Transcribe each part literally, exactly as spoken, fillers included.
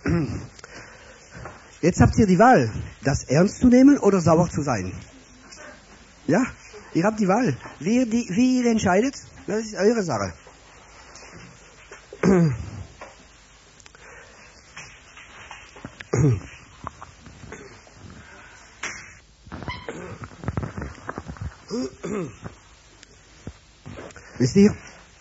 Jetzt habt ihr die Wahl, das ernst zu nehmen oder sauer zu sein. Ja, ihr habt die Wahl. Wie, die, wie ihr entscheidet, das ist eure Sache. Wisst ihr,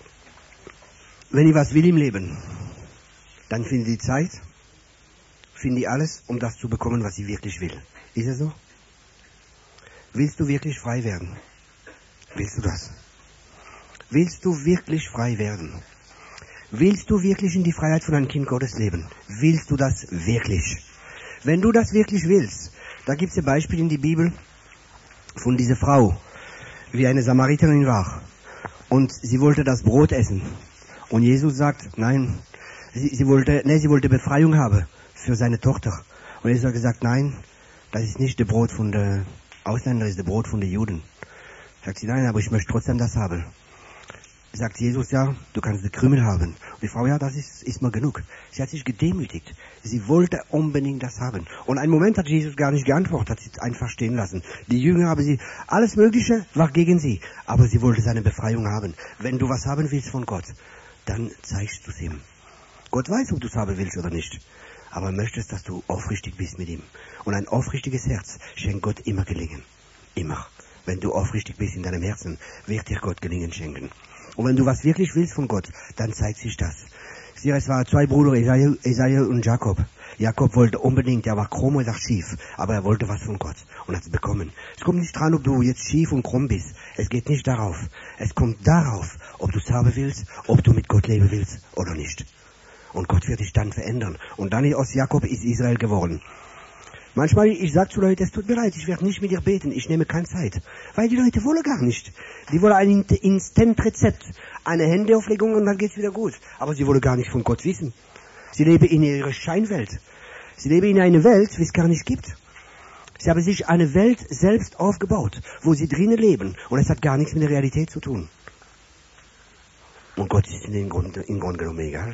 wenn ich was will im Leben, dann finde ich Zeit, finde ich alles, um das zu bekommen, was ich wirklich will. Ist es so? Willst du wirklich frei werden? Willst du das? Willst du wirklich frei werden? Willst du wirklich in die Freiheit von einem Kind Gottes leben? Willst du das wirklich? Wenn du das wirklich willst, da gibt es ein Beispiel in der Bibel von dieser Frau, wie eine Samariterin war. Und sie wollte das Brot essen. Und Jesus sagt, nein, sie, sie, wollte, nee, sie wollte Befreiung haben für seine Tochter. Und Jesus hat gesagt, nein, das ist nicht das Brot von der Ausländer, das ist das Brot von den Juden. Sagt sie, nein, aber ich möchte trotzdem das haben. Sagt Jesus, ja, du kannst die Krümel haben. Und die Frau, ja, das ist, ist mir genug. Sie hat sich gedemütigt. Sie wollte unbedingt das haben. Und einen Moment hat Jesus gar nicht geantwortet, hat sie einfach stehen lassen. Die Jünger haben sie, alles Mögliche war gegen sie. Aber sie wollte seine Befreiung haben. Wenn du was haben willst von Gott, dann zeigst du es ihm. Gott weiß, ob du es haben willst oder nicht. Aber möchtest, dass du aufrichtig bist mit ihm. Und ein aufrichtiges Herz schenkt Gott immer Gelingen. Immer. Wenn du aufrichtig bist in deinem Herzen, wird dir Gott Gelingen schenken. Und wenn du was wirklich willst von Gott, dann zeigt sich das. Sieh, es waren zwei Brüder, Esau, Esau und Jakob. Jakob wollte unbedingt, er war krumm oder schief, aber er wollte was von Gott und hat es bekommen. Es kommt nicht dran, ob du jetzt schief und krumm bist. Es geht nicht darauf. Es kommt darauf, ob du es haben willst, ob du mit Gott leben willst oder nicht. Und Gott wird dich dann verändern. Und dann aus Jakob ist Israel geworden. Manchmal, ich sage zu Leuten, es tut mir leid, ich werde nicht mit dir beten, ich nehme keine Zeit. Weil die Leute wollen gar nicht. Die wollen ein Instant-Rezept, eine Händeauflegung und dann geht's wieder gut. Aber sie wollen gar nicht von Gott wissen. Sie leben in ihrer Scheinwelt. Sie leben in einer Welt, wie es gar nicht gibt. Sie haben sich eine Welt selbst aufgebaut, wo sie drinnen leben und es hat gar nichts mit der Realität zu tun. Und Gott ist im Grunde, im Grunde genommen egal.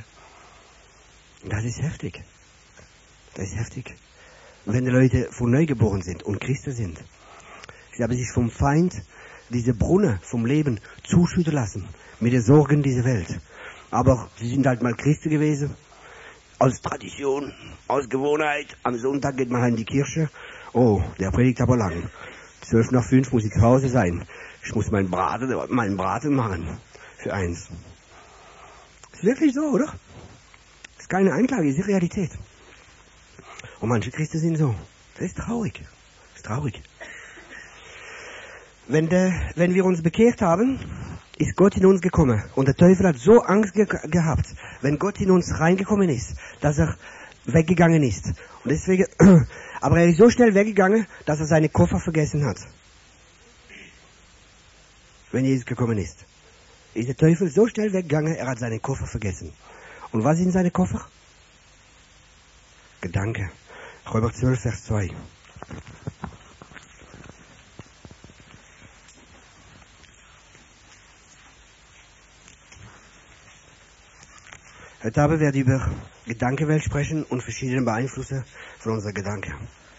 Das ist heftig. Das ist heftig. Wenn die Leute von neu geboren sind und Christen sind, sie haben sich vom Feind diese Brunnen vom Leben zuschütten lassen, mit den Sorgen dieser Welt. Aber sie sind halt mal Christen gewesen, aus Tradition, aus Gewohnheit. Am Sonntag geht man in die Kirche. Oh, der predigt aber lang. Zwölf nach fünf muss ich zu Hause sein. Ich muss meinen Braten, meinen Braten machen. Für eins. Ist wirklich so, oder? Ist keine Anklage, ist die Realität. Und manche Christen sind so. Das ist traurig. Das ist traurig. Wenn, der, wenn wir uns bekehrt haben, ist Gott in uns gekommen. Und der Teufel hat so Angst ge gehabt, wenn Gott in uns reingekommen ist, dass er weggegangen ist. Und deswegen, aber er ist so schnell weggegangen, dass er seine Koffer vergessen hat. Wenn Jesus gekommen ist. Ist der Teufel so schnell weggegangen, er hat seine Koffer vergessen. Und was sind seine Koffer? Gedanke. Römer zwölf, Vers zwei. Heute Abend werde ich über Gedankenwelt sprechen und verschiedene Beeinflüsse von unserer Gedanken.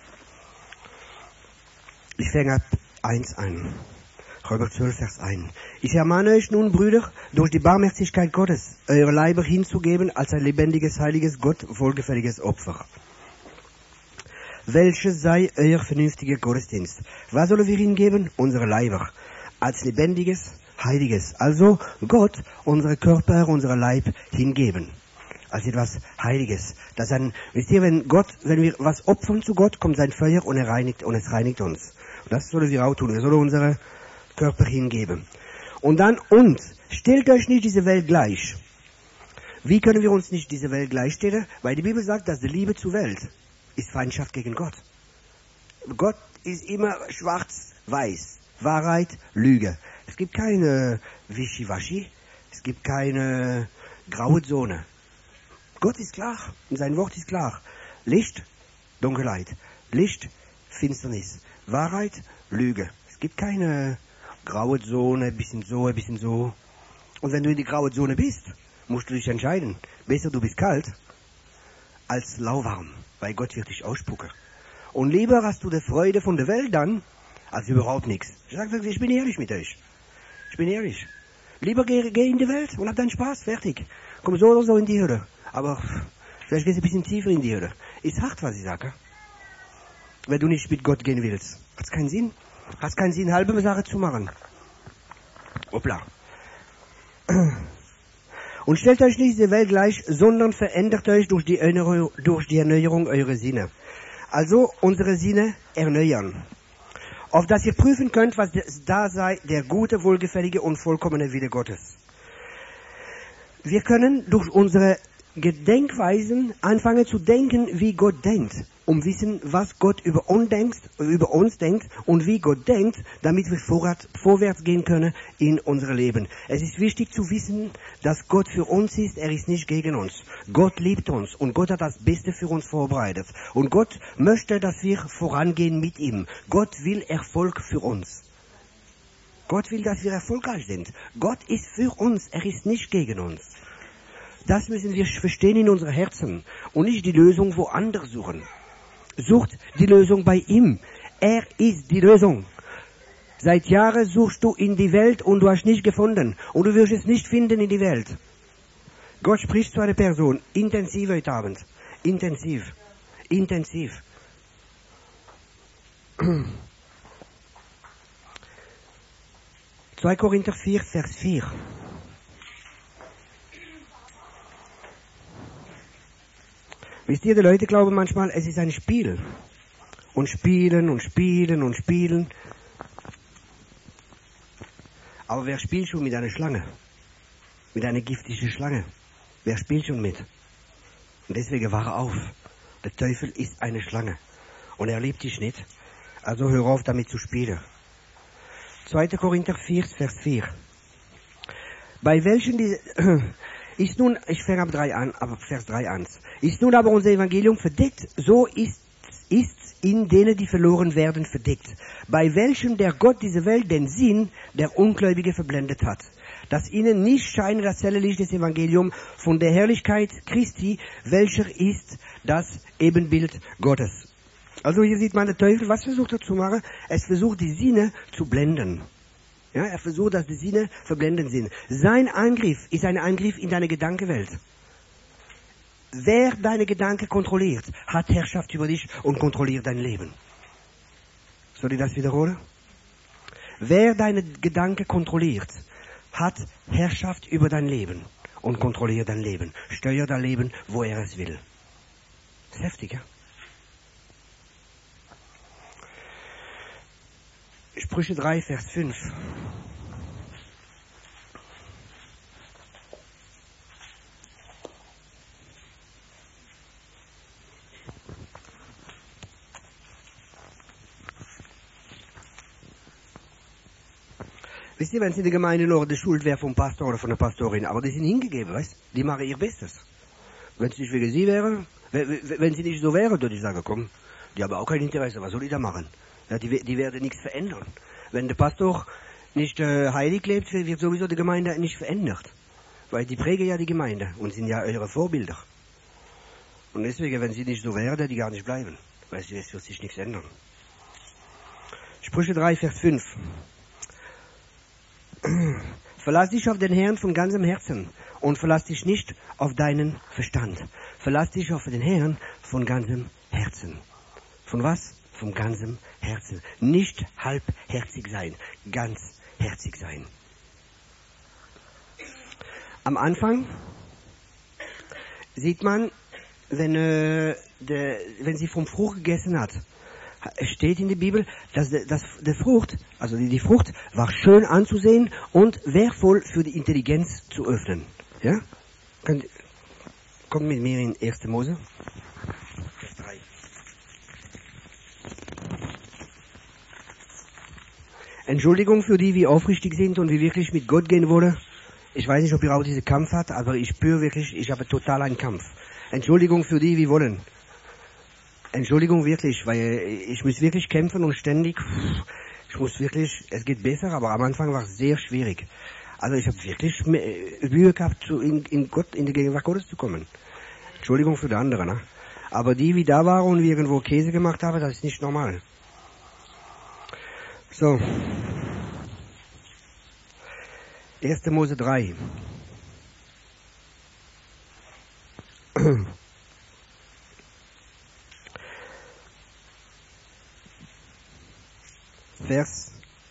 Ich fange ab eins an. Römer zwölf, Vers eins. Ich ermahne euch nun, Brüder, durch die Barmherzigkeit Gottes, eure Leiber hinzugeben als ein lebendiges, heiliges, Gott wohlgefälliges Opfer. Welches sei euer vernünftiger Gottesdienst? Was sollen wir hingeben? Unsere Leiber. Als lebendiges, heiliges. Also Gott, unsere Körper, unser Leib hingeben. Als etwas Heiliges. Das ein, wisst ihr, wenn Gott, wenn wir was opfern zu Gott, kommt sein Feuer und er reinigt, und es reinigt uns. Und das sollen wir auch tun. Wir sollen unsere Körper hingeben. Und dann, und, stellt euch nicht diese Welt gleich. Wie können wir uns nicht diese Welt gleichstellen? Weil die Bibel sagt, dass die Liebe zur Welt ist Feindschaft gegen Gott. Gott ist immer schwarz-weiß. Wahrheit, Lüge. Es gibt keine Wischiwaschi. Es gibt keine graue Zone. Gott ist klar. Und sein Wort ist klar. Licht, Dunkelheit. Licht, Finsternis. Wahrheit, Lüge. Es gibt keine graue Zone, ein bisschen so, ein bisschen so. Und wenn du in die graue Zone bist, musst du dich entscheiden. Besser du bist kalt, als lauwarm, weil Gott wird dich ausspucken. Und lieber hast du die Freude von der Welt dann, als überhaupt nichts. Ich sage wirklich, ich bin ehrlich mit euch. Ich bin ehrlich. Lieber geh, geh in die Welt und hab deinen Spaß, fertig. Komm so oder so in die Hölle. Aber vielleicht gehst du ein bisschen tiefer in die Hölle. Ist hart, was ich sage. Wenn du nicht mit Gott gehen willst. Hat's keinen Sinn. Hat's keinen Sinn, halbe Sache zu machen. Hoppla. Und stellt euch nicht diese Welt gleich, sondern verändert euch durch die Erneuerung, durch die Erneuerung eurer Sinne. Also unsere Sinne erneuern. Auf dass ihr prüfen könnt, was da sei, der gute, wohlgefällige und vollkommene Wille Gottes. Wir können durch unsere Gedenkweisen anfangen zu denken, wie Gott denkt, um wissen, was Gott über uns denkt, über uns denkt und wie Gott denkt, damit wir vorwärts, vorwärts gehen können in unser Leben. Es ist wichtig zu wissen, dass Gott für uns ist, er ist nicht gegen uns. Gott liebt uns und Gott hat das Beste für uns vorbereitet. Und Gott möchte, dass wir vorangehen mit ihm. Gott will Erfolg für uns. Gott will, dass wir erfolgreich sind. Gott ist für uns, er ist nicht gegen uns. Das müssen wir verstehen in unseren Herzen und nicht die Lösung woanders suchen. Sucht die Lösung bei ihm. Er ist die Lösung. Seit Jahren suchst du in die Welt und du hast nicht gefunden. Und du wirst es nicht finden in die Welt. Gott spricht zu einer Person. Intensiv heute Abend. Intensiv. Intensiv. zwei Korinther vier, Vers vier. Wisst ihr, die Leute glauben manchmal, es ist ein Spiel. Und spielen und spielen und spielen. Aber wer spielt schon mit einer Schlange? Mit einer giftigen Schlange? Wer spielt schon mit? Und deswegen wahre auf. Der Teufel ist eine Schlange. Und er liebt dich nicht. Also hör auf damit zu spielen. zwei Korinther vier, Vers vier. Bei welchen die... Ist nun, ich fange ab drei an, ab Vers drei an. Ist nun aber unser Evangelium verdeckt, so ist ist in denen, die verloren werden, verdeckt. Bei welchem der Gott diese Welt den Sinn der Ungläubige verblendet hat. Dass ihnen nicht scheine das helle Licht des Evangeliums von der Herrlichkeit Christi, welcher ist das Ebenbild Gottes. Also hier sieht man, der Teufel, was versucht er zu machen? Es versucht, die Sinne zu blenden. Ja, er versucht, dass die Sinne verblendend sind. Sein Angriff ist ein Angriff in deine Gedankenwelt. Wer deine Gedanken kontrolliert, hat Herrschaft über dich und kontrolliert dein Leben. Soll ich das wiederholen? Wer deine Gedanken kontrolliert, hat Herrschaft über dein Leben und kontrolliert dein Leben. Steuert dein Leben, wo er es will. Das ist heftig, ja? Sprüche drei, Vers fünf. Wisst ihr, wenn es in der Gemeinde nur die Schuld wäre vom Pastor oder von der Pastorin, aber die sind hingegeben, weißt? Die machen ihr Bestes. Wenn es nicht wegen sie wäre, wenn sie nicht so wäre, würde ich sagen, komm, die haben auch kein Interesse, was soll ich da machen? Ja, die, die werden nichts verändern. Wenn der Pastor nicht äh, heilig lebt, wird sowieso die Gemeinde nicht verändert. Weil die prägen ja die Gemeinde und sind ja eure Vorbilder. Und deswegen, wenn sie nicht so wären, werden die gar nicht bleiben. Weil es wird sich nichts ändern. Sprüche drei, Vers fünf. Verlass dich auf den Herrn von ganzem Herzen und verlass dich nicht auf deinen Verstand. Verlass dich auf den Herrn von ganzem Herzen. Von was? Von ganzem Herzen. Nicht halbherzig sein, ganzherzig sein. Am Anfang sieht man, wenn, äh, der, wenn sie vom Frucht gegessen hat, es steht in der Bibel, dass der, dass der Frucht, also die, die Frucht, war schön anzusehen und wertvoll für die Intelligenz zu öffnen. Ja? Kommt, kommt mit mir in erste Mose. Vers drei. Entschuldigung für die, wie aufrichtig sind und wie wirklich mit Gott gehen wollen. Ich weiß nicht, ob ihr auch diesen Kampf habt, aber ich spüre wirklich, ich habe total einen Kampf. Entschuldigung für die, wie wollen. Entschuldigung wirklich, weil ich muss wirklich kämpfen und ständig, ich muss wirklich, es geht besser, aber am Anfang war es sehr schwierig. Also ich habe wirklich Mühe gehabt, in, in Gott, in die Gegenwart Gottes zu kommen. Entschuldigung für die anderen, ne? Aber die, wie da waren und irgendwo Käse gemacht haben, das ist nicht normal. So. erster Mose drei. Vers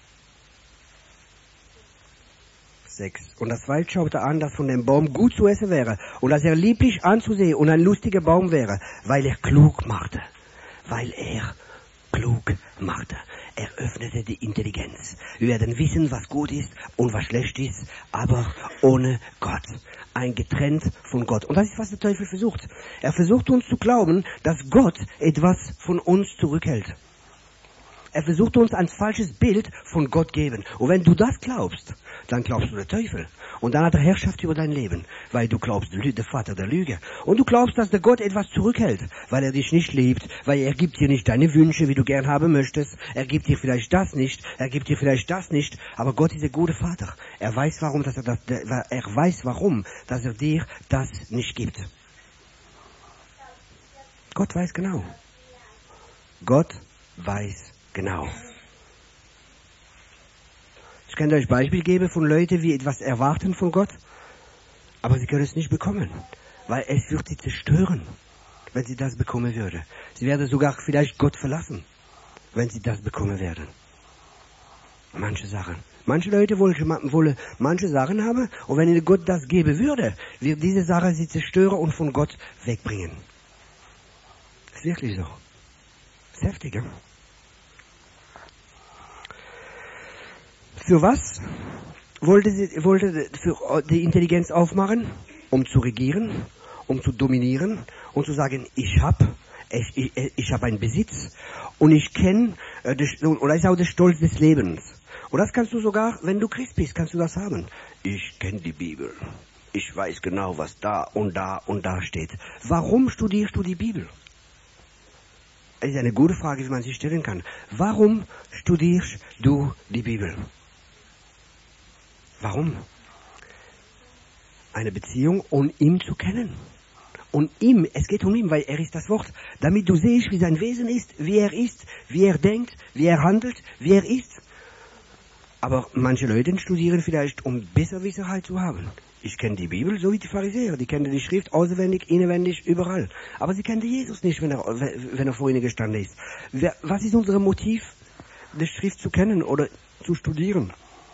sechs. Und das Weib schaute an, dass von dem Baum gut zu essen wäre und dass er lieblich anzusehen und ein lustiger Baum wäre, weil er klug machte. Weil er klug machte. Er öffnete die Intelligenz. Wir werden wissen, was gut ist und was schlecht ist, aber ohne Gott. Ein getrennt von Gott. Und das ist, was der Teufel versucht. Er versucht uns zu glauben, dass Gott etwas von uns zurückhält. Er versucht uns ein falsches Bild von Gott geben. Und wenn du das glaubst, dann glaubst du der Teufel. Und dann hat er Herrschaft über dein Leben, weil du glaubst, der Vater der Lüge. Und du glaubst, dass der Gott etwas zurückhält, weil er dich nicht liebt, weil er gibt dir nicht deine Wünsche, wie du gern haben möchtest. Er gibt dir vielleicht das nicht, er gibt dir vielleicht das nicht. Aber Gott ist der gute Vater. Er weiß, warum, dass er, das, er weiß, warum, dass er dir das nicht gibt. Gott weiß genau. Gott weiß genau. Ich kann euch Beispiel geben von Leuten, die etwas erwarten von Gott, aber sie können es nicht bekommen, weil es wird sie zerstören, wenn sie das bekommen würden. Sie werden sogar vielleicht Gott verlassen, wenn sie das bekommen werden. Manche Sachen. Manche Leute wollen, wollen manche Sachen haben, und wenn ihnen Gott das geben würde, wird diese Sache sie zerstören und von Gott wegbringen. Das ist wirklich so. Das ist heftig, ja? Für was wollte sie wollte für die Intelligenz aufmachen? Um zu regieren, um zu dominieren und zu sagen, ich habe ich, ich, ich habe einen Besitz und ich kenne, und das ist auch der Stolz des Lebens. Und das kannst du sogar, wenn du Christ bist, kannst du das haben. Ich kenne die Bibel. Ich weiß genau, was da und da und da steht. Warum studierst du die Bibel? Das ist eine gute Frage, die man sich stellen kann. Warum studierst du die Bibel? Warum? Eine Beziehung, um ihn zu kennen. Und ihm, es geht um ihn, weil er ist das Wort. Damit du siehst, wie sein Wesen ist, wie er ist, wie er denkt, wie er handelt, wie er ist. Aber manche Leute studieren vielleicht, um Besserwisserheit zu haben. Ich kenne die Bibel, so wie die Pharisäer. Die kennen die Schrift auswendig, inwendig, überall. Aber sie kennen Jesus nicht, wenn er, wenn er vor ihnen gestanden ist. Was ist unser Motiv, die Schrift zu kennen oder zu studieren?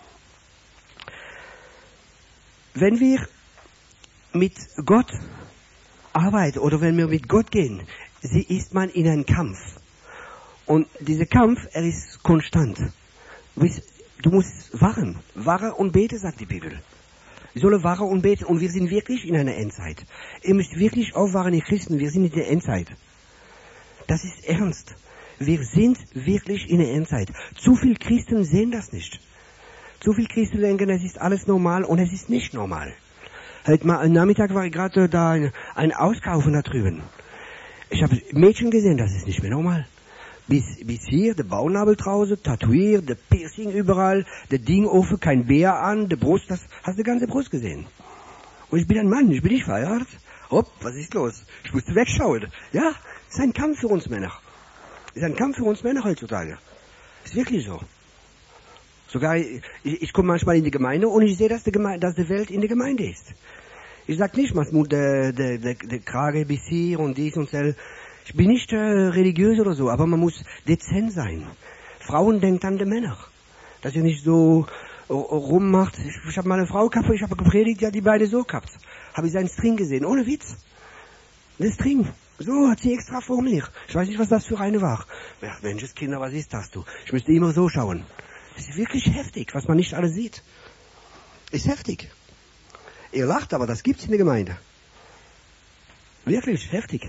Wenn wir mit Gott arbeiten oder wenn wir mit Gott gehen, sie ist man in einem Kampf. Und dieser Kampf, er ist konstant. Du musst wachen. Wache und bete, sagt die Bibel. Wir sollen wachen und beten. Und wir sind wirklich in einer Endzeit. Ihr müsst wirklich aufwachen, ihr Christen. Wir sind in der Endzeit. Das ist ernst. Wir sind wirklich in der Endzeit. Zu viele Christen sehen das nicht. Zu viele Christen denken, es ist alles normal und es ist nicht normal. Heute mal am Nachmittag war ich gerade da ein, ein Auskaufen da drüben. Ich habe Mädchen gesehen, das ist nicht mehr normal. Bis, bis hier, der Bauchnabel draußen, tätowiert, der Piercing überall, der Ding offen, kein Bär an, der Brust, das hast du die ganze Brust gesehen. Und ich bin ein Mann, ich bin nicht verheiratet. Hopp, was ist los? Ich musste wegschauen. Ja, es ist ein Kampf für uns Männer. Es ist ein Kampf für uns Männer heutzutage. Ist wirklich so. Sogar, ich, ich komme manchmal in die Gemeinde und ich sehe, dass die, Gemeinde, dass die Welt in der Gemeinde ist. Ich sage nicht, man muss der, der, der, der Krage bis hier und dies und das. Ich bin nicht äh, religiös oder so, aber man muss dezent sein. Frauen denkt an die Männer. Dass ihr nicht so uh, rummacht. Ich, ich habe mal eine Frau gehabt, ich habe gepredigt, die hat die beide so gehabt. Habe ich seinen String gesehen, ohne Witz. Der String. So hat sie extra vor mir. Ich weiß nicht, was das für eine war. Ja, Mensch, Kinder, was ist das, du? Ich müsste immer so schauen. Das ist wirklich heftig, was man nicht alles sieht. Ist heftig. Ihr lacht, aber das gibt's in der Gemeinde. Wirklich heftig.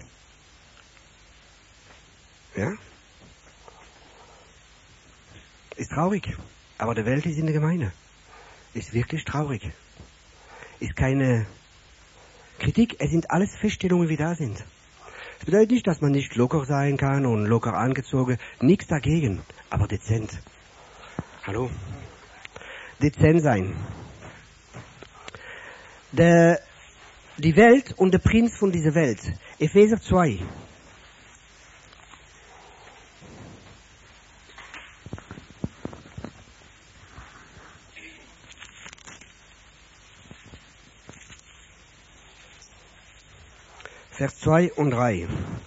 Ja? Ist traurig. Aber die Welt ist in der Gemeinde. Ist wirklich traurig. Ist keine Kritik, es sind alles Feststellungen, die da sind. Das bedeutet nicht, dass man nicht locker sein kann und locker angezogen. Nichts dagegen, aber dezent. Hallo? Dezent sein. Der, die Welt und der Prinz von dieser Welt. Epheser zwei, Vers zwei und drei.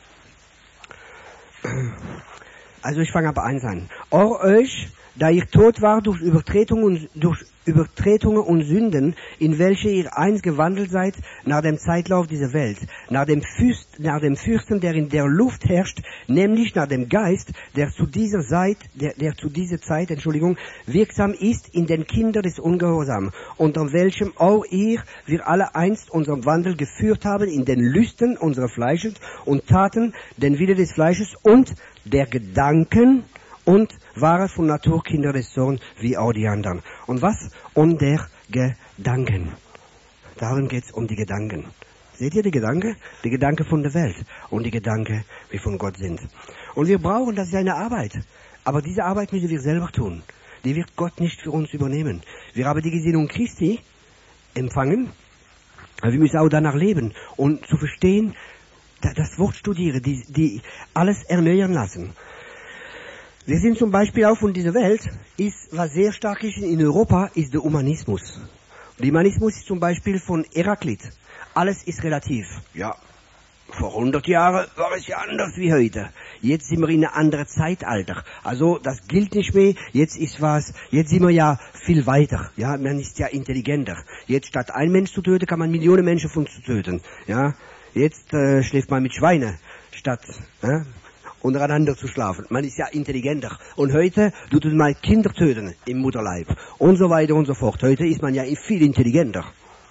Also ich fange ab eins an. Or euch, da ihr tot war durch Übertretungen, durch Übertretungen und Sünden, in welche ihr einst gewandelt seid, nach dem Zeitlauf dieser Welt, nach dem, Fürst, nach dem Fürsten, der in der Luft herrscht, nämlich nach dem Geist, der zu dieser Zeit, der, der zu dieser Zeit, Entschuldigung, wirksam ist in den Kindern des Ungehorsams, unter welchem auch ihr, wir alle einst unseren Wandel geführt haben in den Lüsten unserer Fleisches und taten den Wille des Fleisches und der Gedanken, und waren von Natur Kinder des Zorns, wie auch die anderen. Und was? Um der Gedanken. Darum geht's um die Gedanken. Seht ihr die Gedanken? Die Gedanken von der Welt und die Gedanken, wie von Gott sind. Und wir brauchen, das ist eine Arbeit. Aber diese Arbeit müssen wir selber tun. Die wird Gott nicht für uns übernehmen. Wir haben die Gesinnung Christi empfangen, aber wir müssen auch danach leben und zu verstehen, das Wort studieren, die, die alles erneuern lassen. Wir sind zum Beispiel auch von dieser Welt, ist, was sehr stark ist in Europa, ist der Humanismus. Der Humanismus ist zum Beispiel von Heraklit. Alles ist relativ. Ja, vor hundert Jahren war es ja anders wie heute. Jetzt sind wir in einem anderen Zeitalter. Also, das gilt nicht mehr. Jetzt ist was, jetzt sind wir ja viel weiter. Ja, man ist ja intelligenter. Jetzt statt ein Mensch zu töten, kann man Millionen Menschen von zu töten. Ja, jetzt äh, schläft man mit Schweinen statt, äh, untereinander zu schlafen. Man ist ja intelligenter. Und heute tut man mal Kinder töten im Mutterleib. Und so weiter und so fort. Heute ist man ja viel intelligenter.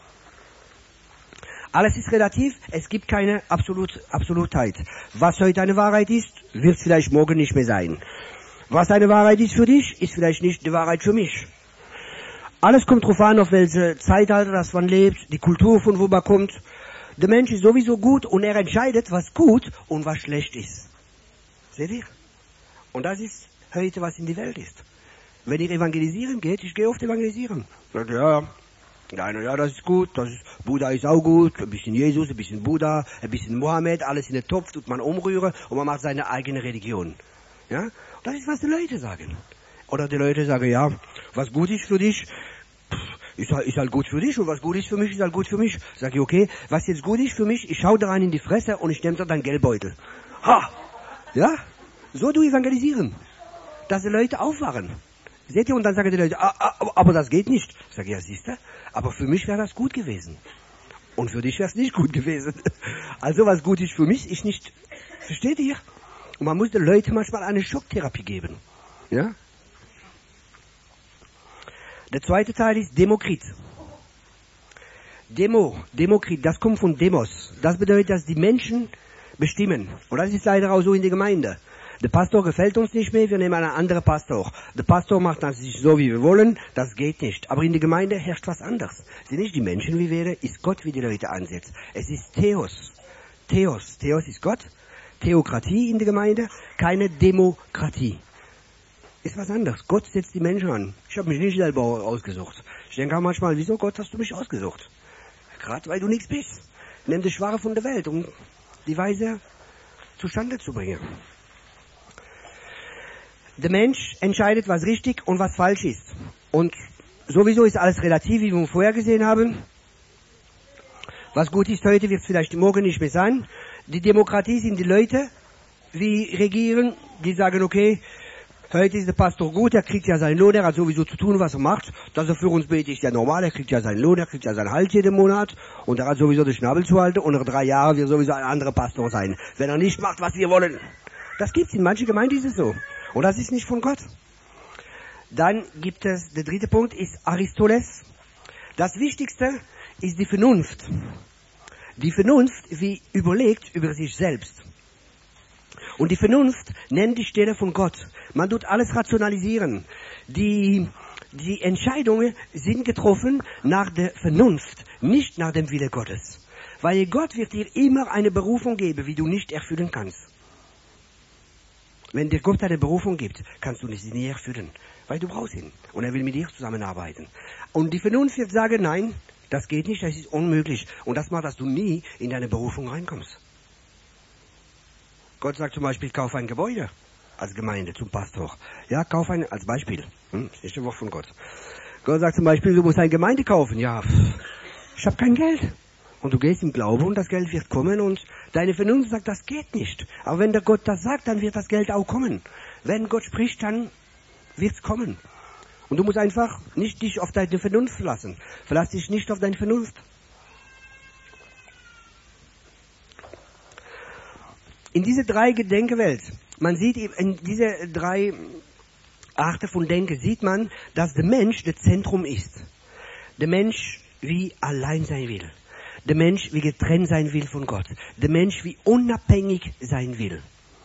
Alles ist relativ. Es gibt keine Absolut, Absolutheit. Was heute eine Wahrheit ist, wird vielleicht morgen nicht mehr sein. Was eine Wahrheit ist für dich, ist vielleicht nicht die Wahrheit für mich. Alles kommt drauf an, auf welche Zeitalter das man lebt, die Kultur, von wo man kommt. Der Mensch ist sowieso gut und er entscheidet, was gut und was schlecht ist. Seht ihr? Und das ist heute, was in die Welt ist. Wenn ihr evangelisieren geht, ich gehe oft evangelisieren. Sagt, ja, ja, ja, das ist gut, das ist, Buddha ist auch gut, ein bisschen Jesus, ein bisschen Buddha, ein bisschen Mohammed, alles in den Topf tut man umrühren und man macht seine eigene Religion. Ja? Das ist, was die Leute sagen. Oder die Leute sagen, ja, was gut ist für dich, ist halt, ist halt gut für dich und was gut ist für mich, ist halt gut für mich. Sag ich, okay, was jetzt gut ist für mich, ich schau da rein in die Fresse und ich nehme da deinen Geldbeutel. Ha! Ja, so du evangelisieren, dass die Leute aufwachen. Seht ihr, und dann sagen die Leute, ah, ah, aber das geht nicht. Ich sage, ja, siehst du, aber für mich wäre das gut gewesen. Und für dich wäre es nicht gut gewesen. Also was gut ist für mich, ist nicht, versteht ihr? Und man muss den Leuten manchmal eine Schocktherapie geben. Ja? Der zweite Teil ist Demokrit. Demo, Demokrit, das kommt von Demos. Das bedeutet, dass die Menschen bestimmen. Und das ist leider auch so in der Gemeinde. Der Pastor gefällt uns nicht mehr, wir nehmen einen anderen Pastor. Der Pastor macht das nicht so, wie wir wollen, das geht nicht. Aber in der Gemeinde herrscht was anderes. Es sind nicht die Menschen, wie wir, ist Gott, wie die Leute ansetzt. Es ist Theos. Theos. Theos ist Gott. Theokratie in der Gemeinde, keine Demokratie. Ist was anderes. Gott setzt die Menschen an. Ich habe mich nicht selber ausgesucht. Ich denke auch manchmal, wieso Gott hast du mich ausgesucht? Gerade weil du nichts bist. Nimm das Schwache von der Welt, um die Weise zustande zu bringen. Der Mensch entscheidet, was richtig und was falsch ist. Und sowieso ist alles relativ, wie wir vorher gesehen haben. Was gut ist heute, wird vielleicht morgen nicht mehr sein. Die Demokratie sind die Leute, die regieren, die sagen, okay, heute ist der Pastor gut, er kriegt ja seinen Lohn, er hat sowieso zu tun, was er macht. Dass er für uns betet, ist ja normal, er kriegt ja seinen Lohn, er kriegt ja seinen Halt jeden Monat. Und er hat sowieso den Schnabel zu halten und nach drei Jahren wird sowieso ein anderer Pastor sein. Wenn er nicht macht, was wir wollen. Das gibt's in manchen Gemeinden, ist es so. Und das ist nicht von Gott. Dann gibt es, der dritte Punkt ist Aristoteles. Das Wichtigste ist die Vernunft. Die Vernunft, wie überlegt über sich selbst. Und die Vernunft nennt die Stelle von Gott. Man tut alles rationalisieren. Die, die Entscheidungen sind getroffen nach der Vernunft, nicht nach dem Wille Gottes. Weil Gott wird dir immer eine Berufung geben, wie du nicht erfüllen kannst. Wenn dir Gott eine Berufung gibt, kannst du sie nie erfüllen, weil du brauchst ihn. Und er will mit dir zusammenarbeiten. Und die Vernunft wird sagen, nein, das geht nicht, das ist unmöglich. Und das macht, dass du nie in deine Berufung reinkommst. Gott sagt zum Beispiel, kauf ein Gebäude als Gemeinde zum Pastor. Ja, kauf ein, als Beispiel. Hm, das ist nicht ein Wort von Gott. Gott sagt zum Beispiel, du musst eine Gemeinde kaufen. Ja, ich habe kein Geld. Und du gehst im Glauben und das Geld wird kommen und deine Vernunft sagt, das geht nicht. Aber wenn der Gott das sagt, dann wird das Geld auch kommen. Wenn Gott spricht, dann wird es kommen. Und du musst einfach nicht dich auf deine Vernunft verlassen. Verlass dich nicht auf deine Vernunft. In diese drei Gedenkewelt, man sieht in diese drei Arten von Denken, sieht man, dass der Mensch das Zentrum ist. Der Mensch wie allein sein will. Der Mensch wie getrennt sein will von Gott. Der Mensch wie unabhängig sein will.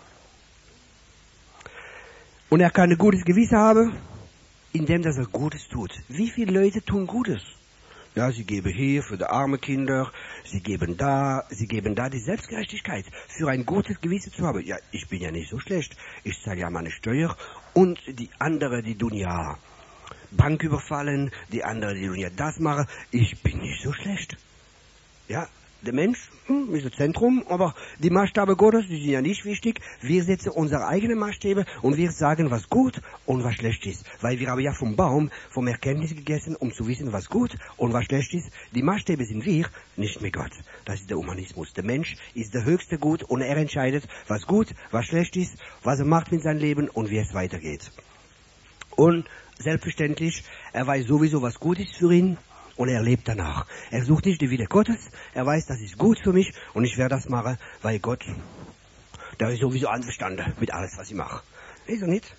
Und er kann ein gutes Gewissen haben, indem dass er Gutes tut. Wie viele Leute tun Gutes? Ja, sie geben hier für die armen Kinder, sie geben da, sie geben da die Selbstgerechtigkeit, für ein gutes Gewissen zu haben. Ja, ich bin ja nicht so schlecht, ich zahle ja meine Steuer und die anderen, die tun ja Bank überfallen, die anderen, die tun ja das machen, ich bin nicht so schlecht. Ja, der Mensch hm, ist das Zentrum, aber die Maßstäbe Gottes, die sind ja nicht wichtig. Wir setzen unsere eigenen Maßstäbe und wir sagen, was gut und was schlecht ist. Weil wir haben ja vom Baum, vom Erkenntnis gegessen, um zu wissen, was gut und was schlecht ist. Die Maßstäbe sind wir, nicht mehr Gott. Das ist der Humanismus. Der Mensch ist der höchste Gut und er entscheidet, was gut, was schlecht ist, was er macht mit seinem Leben und wie es weitergeht. Und selbstverständlich, er weiß sowieso, was gut ist für ihn. Und er lebt danach. Er sucht nicht die Wille Gottes. Er weiß, das ist gut für mich und ich werde das machen, weil Gott, der ist sowieso einverstanden mit alles, was ich mache. Ist er nicht?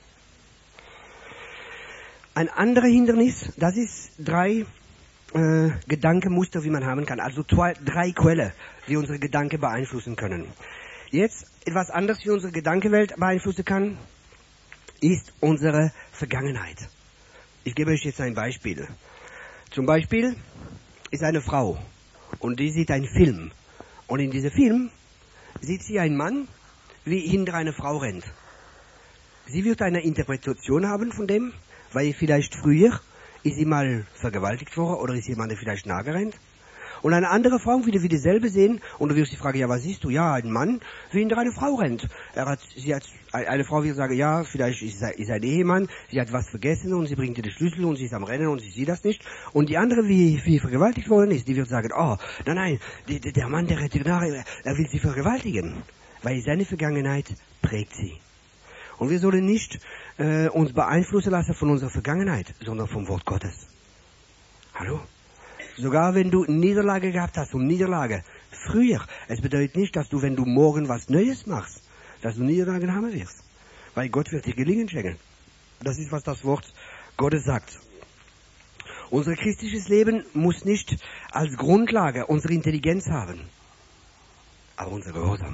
Ein anderes Hindernis, das ist drei äh, Gedankenmuster, wie man haben kann. Also zwei, drei Quellen, die unsere Gedanken beeinflussen können. Jetzt etwas anderes, wie unsere Gedankenwelt beeinflussen kann, ist unsere Vergangenheit. Ich gebe euch jetzt ein Beispiel. Zum Beispiel ist eine Frau und die sieht einen Film. Und in diesem Film sieht sie einen Mann, wie hinter einer Frau rennt. Sie wird eine Interpretation haben von dem, weil vielleicht früher ist sie mal vergewaltigt worden oder ist jemand vielleicht nachgerannt. Und eine andere Frau wieder wie dieselbe sehen und du wirst die Frage, ja, was siehst du? Ja, ein Mann, wie hinter eine Frau rennt. Er hat, sie hat, eine Frau wird sagen, ja, vielleicht ist er, ist er ein Ehemann, sie hat was vergessen und sie bringt ihr den Schlüssel und sie ist am Rennen und sie sieht das nicht. Und die andere, wie, wie vergewaltigt worden ist, die wird sagen, oh, nein, nein, die, der Mann, der rennt nach, er will sie vergewaltigen. Weil seine Vergangenheit prägt sie. Und wir sollen nicht äh, uns beeinflussen lassen von unserer Vergangenheit, sondern vom Wort Gottes. Hallo? Sogar wenn du Niederlage gehabt hast und Niederlage früher, es bedeutet nicht, dass du, wenn du morgen was Neues machst, dass du Niederlagen haben wirst. Weil Gott wird dir Gelingen schenken. Das ist, was das Wort Gottes sagt. Unser christliches Leben muss nicht als Grundlage unsere Intelligenz haben, aber unser Gehorsam.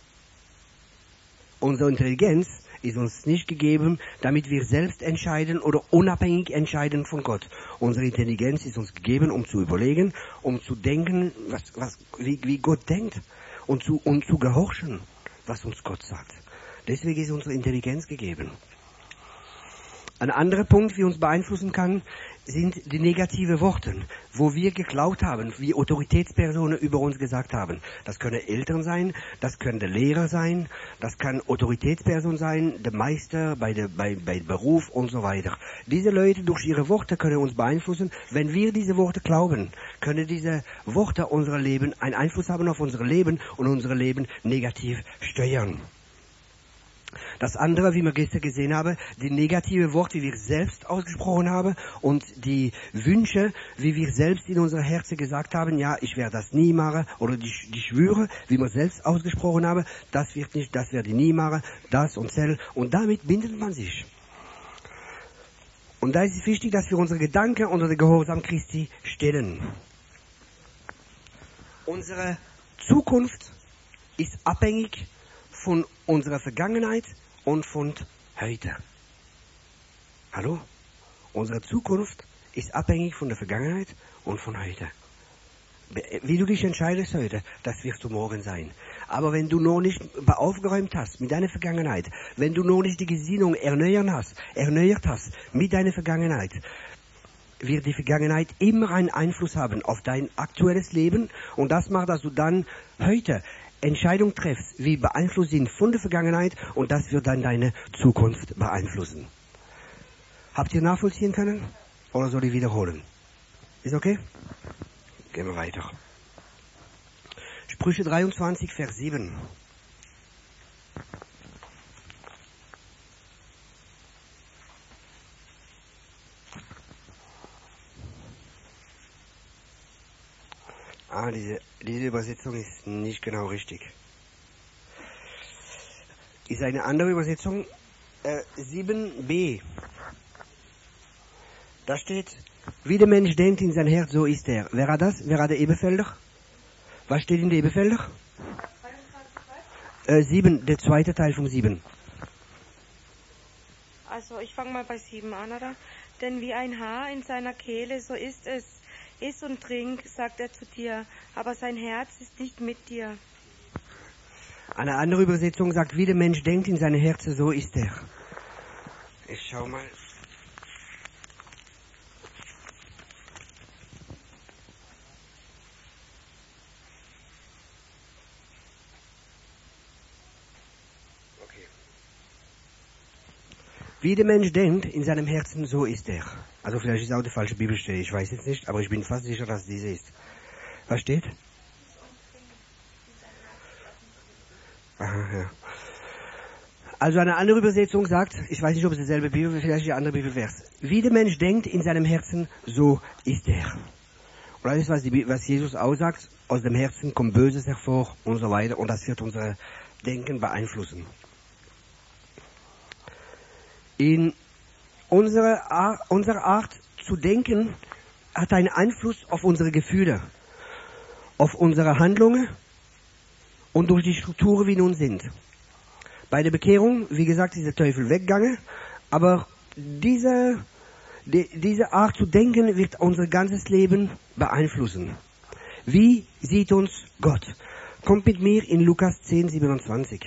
Unsere Intelligenz ist uns nicht gegeben, damit wir selbst entscheiden oder unabhängig entscheiden von Gott. Unsere Intelligenz ist uns gegeben, um zu überlegen, um zu denken, was, was, wie, wie Gott denkt und zu, und zu gehorchen, was uns Gott sagt. Deswegen ist unsere Intelligenz gegeben. Ein anderer Punkt, wie uns beeinflussen kann, sind die negativen Worte, wo wir geklaut haben, wie Autoritätspersonen über uns gesagt haben. Das können Eltern sein, das können der Lehrer sein, das kann Autoritätsperson sein, der Meister bei der bei, bei Beruf und so weiter. Diese Leute durch ihre Worte können uns beeinflussen. Wenn wir diese Worte glauben, können diese Worte unser Leben einen Einfluss haben auf unser Leben und unser Leben negativ steuern. Das andere, wie wir gestern gesehen haben, die negative Worte, wie wir selbst ausgesprochen haben und die Wünsche, wie wir selbst in unser Herzen gesagt haben, ja, ich werde das nie machen, oder die, die Schwüre, wie wir selbst ausgesprochen haben, das wird nicht, das werde ich nie machen, das und das, und damit bindet man sich. Und da ist es wichtig, dass wir unsere Gedanken unter den Gehorsam Christi stellen. Unsere Zukunft ist abhängig von unserer Vergangenheit und von heute. Hallo? Unsere Zukunft ist abhängig von der Vergangenheit und von heute. Wie du dich entscheidest heute, das wirst du morgen sein. Aber wenn du noch nicht aufgeräumt hast mit deiner Vergangenheit, wenn du noch nicht die Gesinnung erneuert hast, erneuert hast mit deiner Vergangenheit, wird die Vergangenheit immer einen Einfluss haben auf dein aktuelles Leben und das macht, dass du dann heute Entscheidungen treffst, wie beeinflusst sind von der Vergangenheit und das wird dann deine Zukunft beeinflussen. Habt ihr nachvollziehen können? Oder soll ich wiederholen? Ist okay? Gehen wir weiter. Sprüche dreiundzwanzig, Vers sieben. Ah, diese, diese Übersetzung ist nicht genau richtig. Ist eine andere Übersetzung, äh, sieben b. Da steht, wie der Mensch denkt in sein Herz, so ist er. Wer hat das? Wer hat der Ebefelder? Was steht in der Ebefelder? Äh, sieben, der zweite Teil von sieben. Also ich fange mal bei sieben an, oder? Denn wie ein Haar in seiner Kehle, so ist es. Iss und trink, sagt er zu dir, aber sein Herz ist nicht mit dir. Eine andere Übersetzung sagt, wie der Mensch denkt in seinem Herzen, so ist er. Ich schau mal. Okay. Wie der Mensch denkt in seinem Herzen, so ist er. Also vielleicht ist auch die falsche Bibelstelle, ich weiß jetzt nicht, aber ich bin fast sicher, dass diese ist. Was steht? Aha, ja. Also eine andere Übersetzung sagt, ich weiß nicht, ob es dieselbe Bibel, vielleicht die andere Bibelvers. Wie der Mensch denkt in seinem Herzen, so ist er. Und das ist, was, die, was Jesus aussagt, aus dem Herzen kommt Böses hervor und so weiter. Und das wird unser Denken beeinflussen. In unserer Art, unsere Art zu denken hat einen Einfluss auf unsere Gefühle, auf unsere Handlungen und durch die Strukturen, wie nun sind. Bei der Bekehrung, wie gesagt, ist der Teufel weggegangen, aber diese, die, diese Art zu denken wird unser ganzes Leben beeinflussen. Wie sieht uns Gott? Kommt mit mir in Lukas zehn, siebenundzwanzig.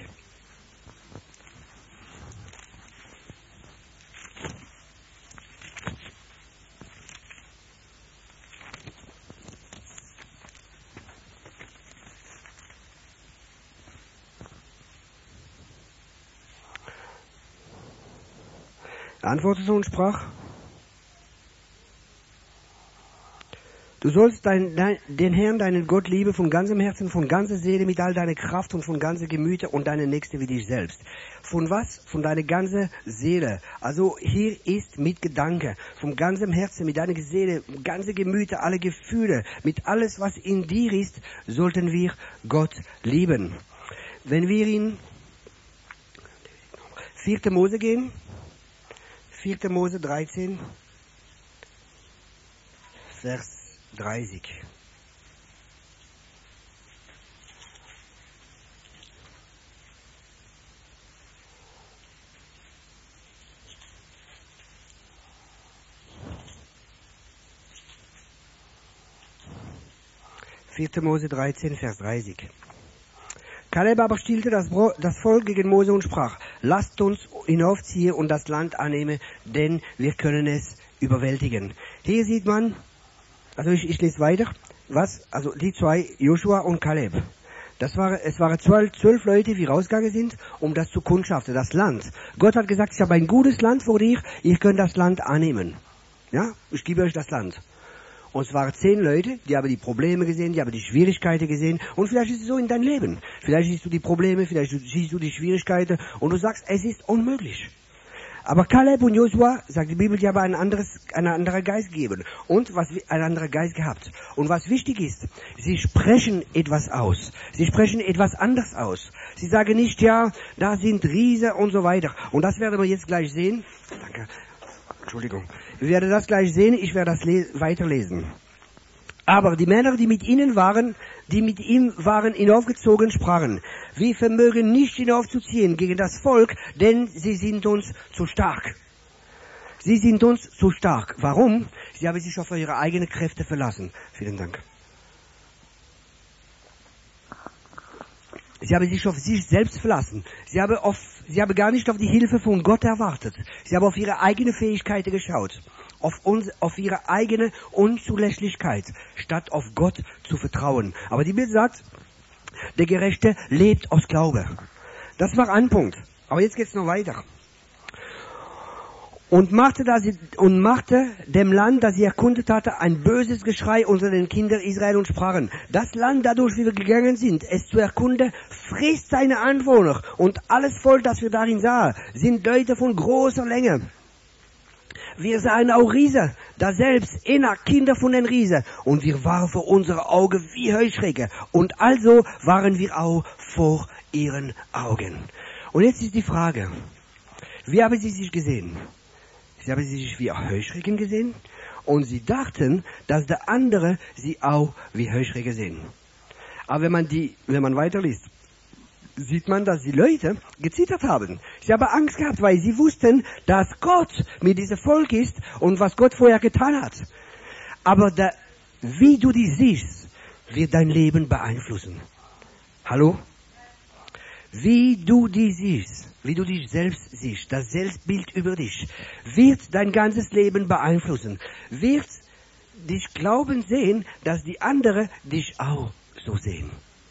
Er antwortete und sprach, du sollst dein, dein, den Herrn, deinen Gott, lieben von ganzem Herzen, von ganzer Seele, mit all deiner Kraft und von ganzer Gemüte und deine Nächste wie dich selbst. Von was? Von deiner ganzen Seele. Also hier ist mit Gedanke, von ganzem Herzen, mit deiner Seele, ganze Gemüte, alle Gefühle, mit alles, was in dir ist, sollten wir Gott lieben. Wenn wir in vierte Mose gehen, vierte Mose dreizehn, Vers dreißig. vierte Mose dreizehn, Vers dreißig. Kaleb aber stillte das, das Volk gegen Mose und sprach, lasst uns hinaufziehen und das Land annehmen, denn wir können es überwältigen. Hier sieht man, also ich, ich lese weiter, was, also die zwei, Joshua und Kaleb. Das war, es waren zwölf, zwölf Leute, die rausgegangen sind, um das zu kundschaften, das Land. Gott hat gesagt, ich habe ein gutes Land vor dir, ihr könnt das Land annehmen. Ja, ich gebe euch das Land. Und es waren zehn Leute, die haben die Probleme gesehen, die haben die Schwierigkeiten gesehen. Und vielleicht ist es so in deinem Leben. Vielleicht siehst du die Probleme, vielleicht siehst du die Schwierigkeiten und du sagst, es ist unmöglich. Aber Kaleb und Josua, sagt die Bibel, die haben ein anderes, einen anderen Geist gegeben. Und was, einen anderen Geist gehabt. Und was wichtig ist, sie sprechen etwas aus. Sie sprechen etwas anders aus. Sie sagen nicht, ja, da sind Riesen und so weiter. Und das werden wir jetzt gleich sehen. Danke. Entschuldigung. Wir werden das gleich sehen, ich werde das weiterlesen. Aber die Männer, die mit ihnen waren, die mit ihm waren hinaufgezogen, sprachen, wir vermögen nicht hinaufzuziehen gegen das Volk, denn sie sind uns zu stark. Sie sind uns zu stark. Warum? Sie haben sich auf ihre eigenen Kräfte verlassen. Vielen Dank. Sie haben sich auf sich selbst verlassen. Sie haben, auf, sie haben gar nicht auf die Hilfe von Gott erwartet. Sie haben auf ihre eigene Fähigkeiten geschaut. Auf, uns, auf ihre eigene Unzulässigkeit, statt auf Gott zu vertrauen. Aber die Bibel sagt, der Gerechte lebt aus Glaube. Das war ein Punkt. Aber jetzt geht's noch weiter. und machte, dass sie, und machte dem Land, das sie erkundet hatte, ein böses Geschrei unter den Kindern Israel und sprachen, das Land, dadurch wie wir gegangen sind, es zu erkunden, frisst seine Anwohner und alles Volk, das wir darin sahen, sind Leute von großer Länge. Wir sahen auch Riese, daselbst Enak, Kinder von den Riesen, und wir waren vor unsere Augen wie Heuschrecke, und also waren wir auch vor ihren Augen. Und jetzt ist die Frage, wie haben sie sich gesehen? Sie haben sich wie Heuschrecken gesehen, und sie dachten, dass der andere sie auch wie Heuschrecke sehen. Aber wenn man die, wenn man weiterliest, sieht man, dass die Leute gezittert haben. Sie haben Angst gehabt, weil sie wussten, dass Gott mit diesem Volk ist und was Gott vorher getan hat. Aber der, wie du die siehst, wird dein Leben beeinflussen. Hallo? Wie du die siehst, wie du dich selbst siehst, das Selbstbild über dich, wird dein ganzes Leben beeinflussen. Wird dich glauben sehen, dass die anderen dich auch so sehen.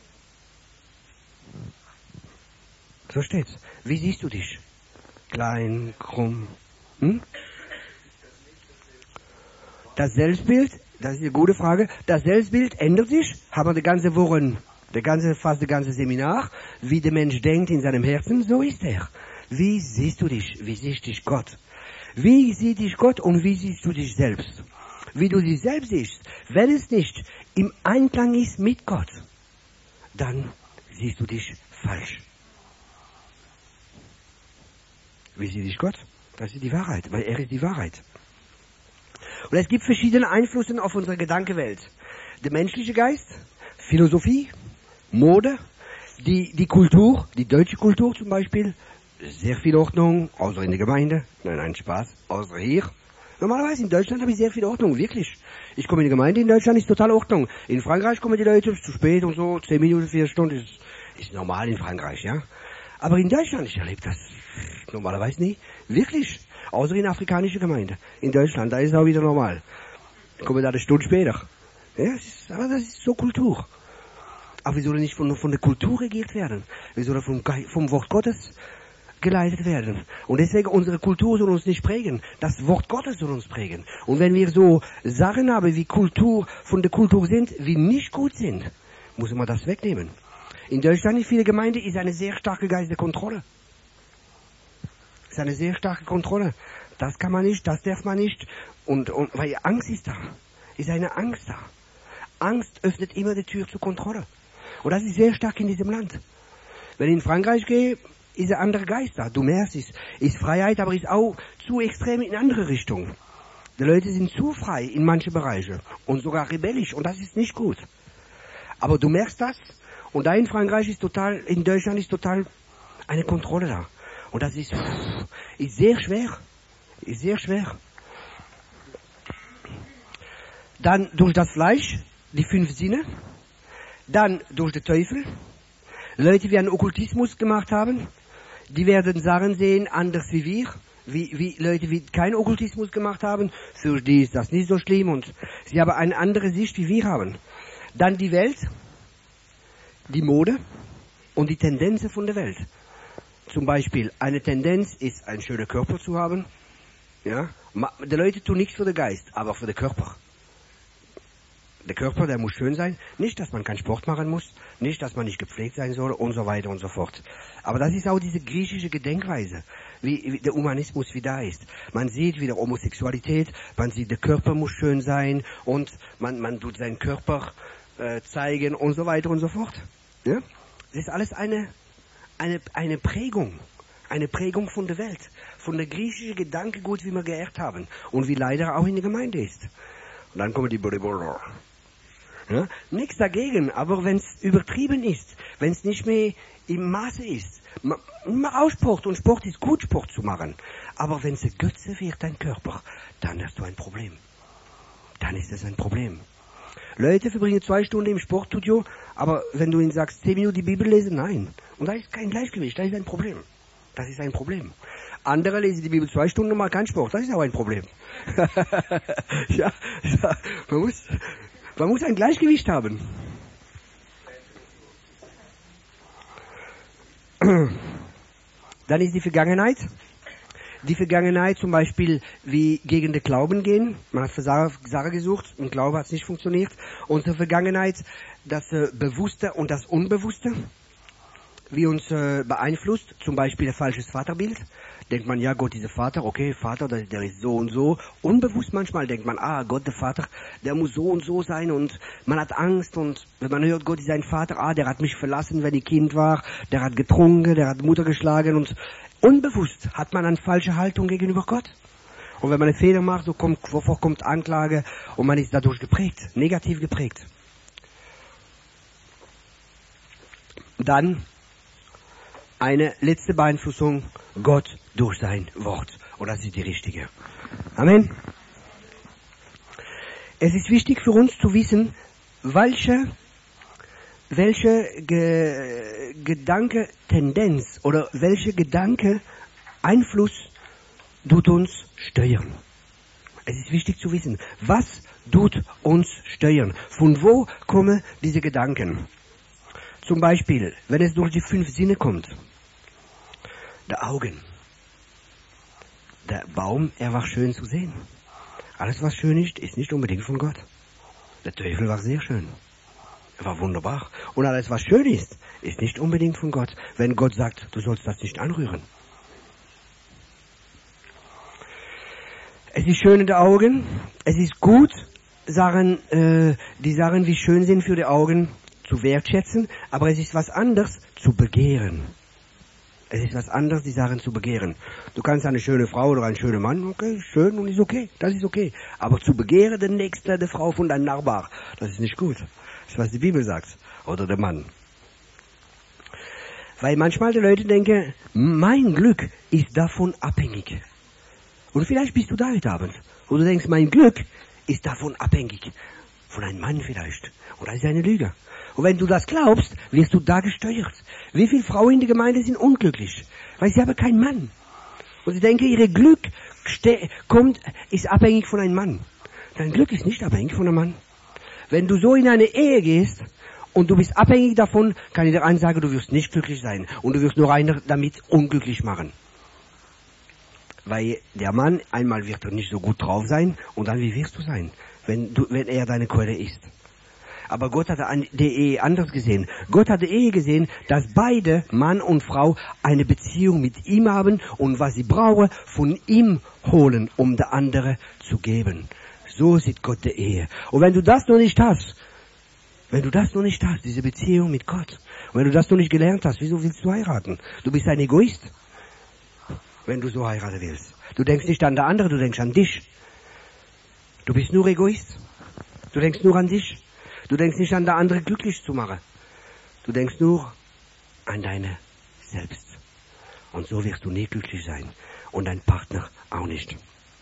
So steht's. Wie siehst du dich? Klein, krumm. Hm? Das Selbstbild, das ist eine gute Frage, das Selbstbild ändert sich, haben wir die ganze Woche, der ganze, fast das ganze Seminar, wie der Mensch denkt in seinem Herzen, so ist er. Wie siehst du dich? Wie sieht dich Gott? Wie sieht dich Gott und wie siehst du dich selbst? Wie du dich selbst siehst, wenn es nicht im Einklang ist mit Gott, dann siehst du dich falsch. Wie sieht dich Gott? Das ist die Wahrheit, weil er ist die Wahrheit. Und es gibt verschiedene Einflüsse auf unsere Gedankenwelt. Der menschliche Geist, Philosophie, Mode, die, die Kultur, die deutsche Kultur zum Beispiel, sehr viel Ordnung, außer in der Gemeinde, nein, nein, Spaß, außer hier. Normalerweise in Deutschland habe ich sehr viel Ordnung, wirklich. Ich komme in die Gemeinde, in Deutschland ist total Ordnung. In Frankreich kommen die Leute zu spät und so, zehn Minuten, vier Stunden, ist, ist normal in Frankreich, ja. Aber in Deutschland, ich erlebe das normalerweise nie, wirklich. Außer in afrikanischer Gemeinde. In Deutschland, da ist es auch wieder normal. Ich komme da eine Stunde später. Ja, das ist, aber das ist so Kultur. Aber wir sollen nicht von, von der Kultur regiert werden. Wir sollen vom, vom Wort Gottes geleitet werden. Und deswegen, unsere Kultur soll uns nicht prägen. Das Wort Gottes soll uns prägen. Und wenn wir so Sachen haben, wie Kultur von der Kultur sind, wie nicht gut sind, muss man das wegnehmen. In Deutschland, in vielen Gemeinden, ist eine sehr starke Geist der Kontrolle. Ist eine sehr starke Kontrolle. Das kann man nicht, das darf man nicht. Und, und weil Angst ist da. Ist eine Angst da. Angst öffnet immer die Tür zur Kontrolle. Und das ist sehr stark in diesem Land. Wenn ich in Frankreich gehe, ist ein anderer Geist da. Du merkst es. Ist Freiheit, aber ist auch zu extrem in andere Richtungen. Die Leute sind zu frei in manchen Bereichen. Und sogar rebellisch. Und das ist nicht gut. Aber du merkst das. Und da in Frankreich ist total, in Deutschland ist total eine Kontrolle da. Und das ist, ist sehr schwer. Ist sehr schwer. Dann durch das Fleisch, die fünf Sinne. Dann durch den Teufel. Leute, die einen Okkultismus gemacht haben, die werden Sachen sehen, anders wie wir. Wie, wie Leute, die keinen Okkultismus gemacht haben, für die ist das nicht so schlimm und sie haben eine andere Sicht, wie wir haben. Dann die Welt, die Mode und die Tendenzen von der Welt. Zum Beispiel, eine Tendenz ist, einen schönen Körper zu haben. Ja? Die Leute tun nichts für den Geist, aber für den Körper. Der Körper, der muss schön sein. Nicht, dass man keinen Sport machen muss. Nicht, dass man nicht gepflegt sein soll und so weiter und so fort. Aber das ist auch diese griechische Gedenkweise, wie, wie der Humanismus wie da ist. Man sieht wieder Homosexualität, man sieht, der Körper muss schön sein und man, man tut seinen Körper äh, zeigen und so weiter und so fort. Ja? Das ist alles eine, eine, eine Prägung. Eine Prägung von der Welt. Von der griechischen Gedankengut, wie wir geerbt haben. Und wie leider auch in der Gemeinde ist. Und dann kommen die Bodybuilder. Ja? Nichts dagegen, aber wenn es übertrieben ist, wenn es nicht mehr im Maße ist, mach auch Sport und Sport ist gut, Sport zu machen. Aber wenn es ein Götze wird, dein Körper, dann hast du ein Problem. Dann ist es ein Problem. Leute verbringen zwei Stunden im Sportstudio, aber wenn du ihnen sagst, zehn Minuten die Bibel lesen, nein. Und da ist kein Gleichgewicht, da ist ein Problem. Das ist ein Problem. Andere lesen die Bibel zwei Stunden und machen keinen Sport, das ist auch ein Problem. ja, ja, man muss, man muss ein Gleichgewicht haben. Dann ist die Vergangenheit. die Vergangenheit zum Beispiel wie gegen den Glauben gehen. Man hat für Sarah, Sarah gesucht, im Glaube hat es nicht funktioniert. Unsere Vergangenheit, das äh, Bewusste und das Unbewusste, wie uns äh, beeinflusst. Zum Beispiel ein falsches Vaterbild. Denkt man, ja, Gott ist der Vater, okay, Vater, der, der ist so und so. Unbewusst manchmal denkt man, ah, Gott, der Vater, der muss so und so sein und man hat Angst und wenn man hört, Gott ist ein Vater, ah, der hat mich verlassen, wenn ich Kind war, der hat getrunken, der hat Mutter geschlagen und unbewusst hat man eine falsche Haltung gegenüber Gott. Und wenn man einen Fehler macht, so kommt, wovor kommt Anklage und man ist dadurch geprägt, negativ geprägt. Dann eine letzte Beeinflussung, Gott durch sein Wort. Und das ist die richtige. Amen. Es ist wichtig für uns zu wissen, welche, welche Ge- Gedanke-Tendenz oder welche Gedanke-Einfluss tut uns steuern. Es ist wichtig zu wissen, was tut uns steuern. Von wo kommen diese Gedanken? Zum Beispiel, wenn es durch die fünf Sinne kommt. Der Augen. Der Baum, er war schön zu sehen. Alles, was schön ist, ist nicht unbedingt von Gott. Der Teufel war sehr schön. Er war wunderbar. Und alles, was schön ist, ist nicht unbedingt von Gott. Wenn Gott sagt, du sollst das nicht anrühren. Es ist schön in den Augen. Es ist gut, Sachen, äh, die Sachen, wie schön sind für die Augen, zu wertschätzen. Aber es ist was anderes, zu begehren. Es ist was anderes, die Sachen zu begehren. Du kannst eine schöne Frau oder einen schönen Mann, okay, schön und ist okay, das ist okay. Aber zu begehren, der Nächste, die Frau von deinem Nachbar, das ist nicht gut. Das ist, was die Bibel sagt. Oder der Mann. Weil manchmal die Leute denken, mein Glück ist davon abhängig. Und vielleicht bist du da heute Abend. Und du denkst, mein Glück ist davon abhängig. Von einem Mann vielleicht. Und das ist eine Lüge. Und wenn du das glaubst, wirst du da gesteuert. Wie viele Frauen in der Gemeinde sind unglücklich? Weil sie haben keinen Mann. Und sie denken, ihr Glück kommt, ist abhängig von einem Mann. Dein Glück ist nicht abhängig von einem Mann. Wenn du so in eine Ehe gehst und du bist abhängig davon, kann ich dir ansagen, du wirst nicht glücklich sein. Und du wirst nur einer damit unglücklich machen. Weil der Mann, einmal wird er nicht so gut drauf sein und dann wie wirst du sein, wenn, du, wenn er deine Keule ist. Aber Gott hatte die Ehe anders gesehen. Gott hat die Ehe gesehen, dass beide, Mann und Frau, eine Beziehung mit ihm haben und was sie brauchen, von ihm holen, um der andere zu geben. So sieht Gott die Ehe. Und wenn du das noch nicht hast, wenn du das noch nicht hast, diese Beziehung mit Gott, und wenn du das noch nicht gelernt hast, wieso willst du heiraten? Du bist ein Egoist, wenn du so heiraten willst. Du denkst nicht an der andere, du denkst an dich. Du bist nur Egoist. Du denkst nur an dich. Du denkst nicht an der andere glücklich zu machen. Du denkst nur an deine selbst. Und so wirst du nie glücklich sein. Und dein Partner auch nicht.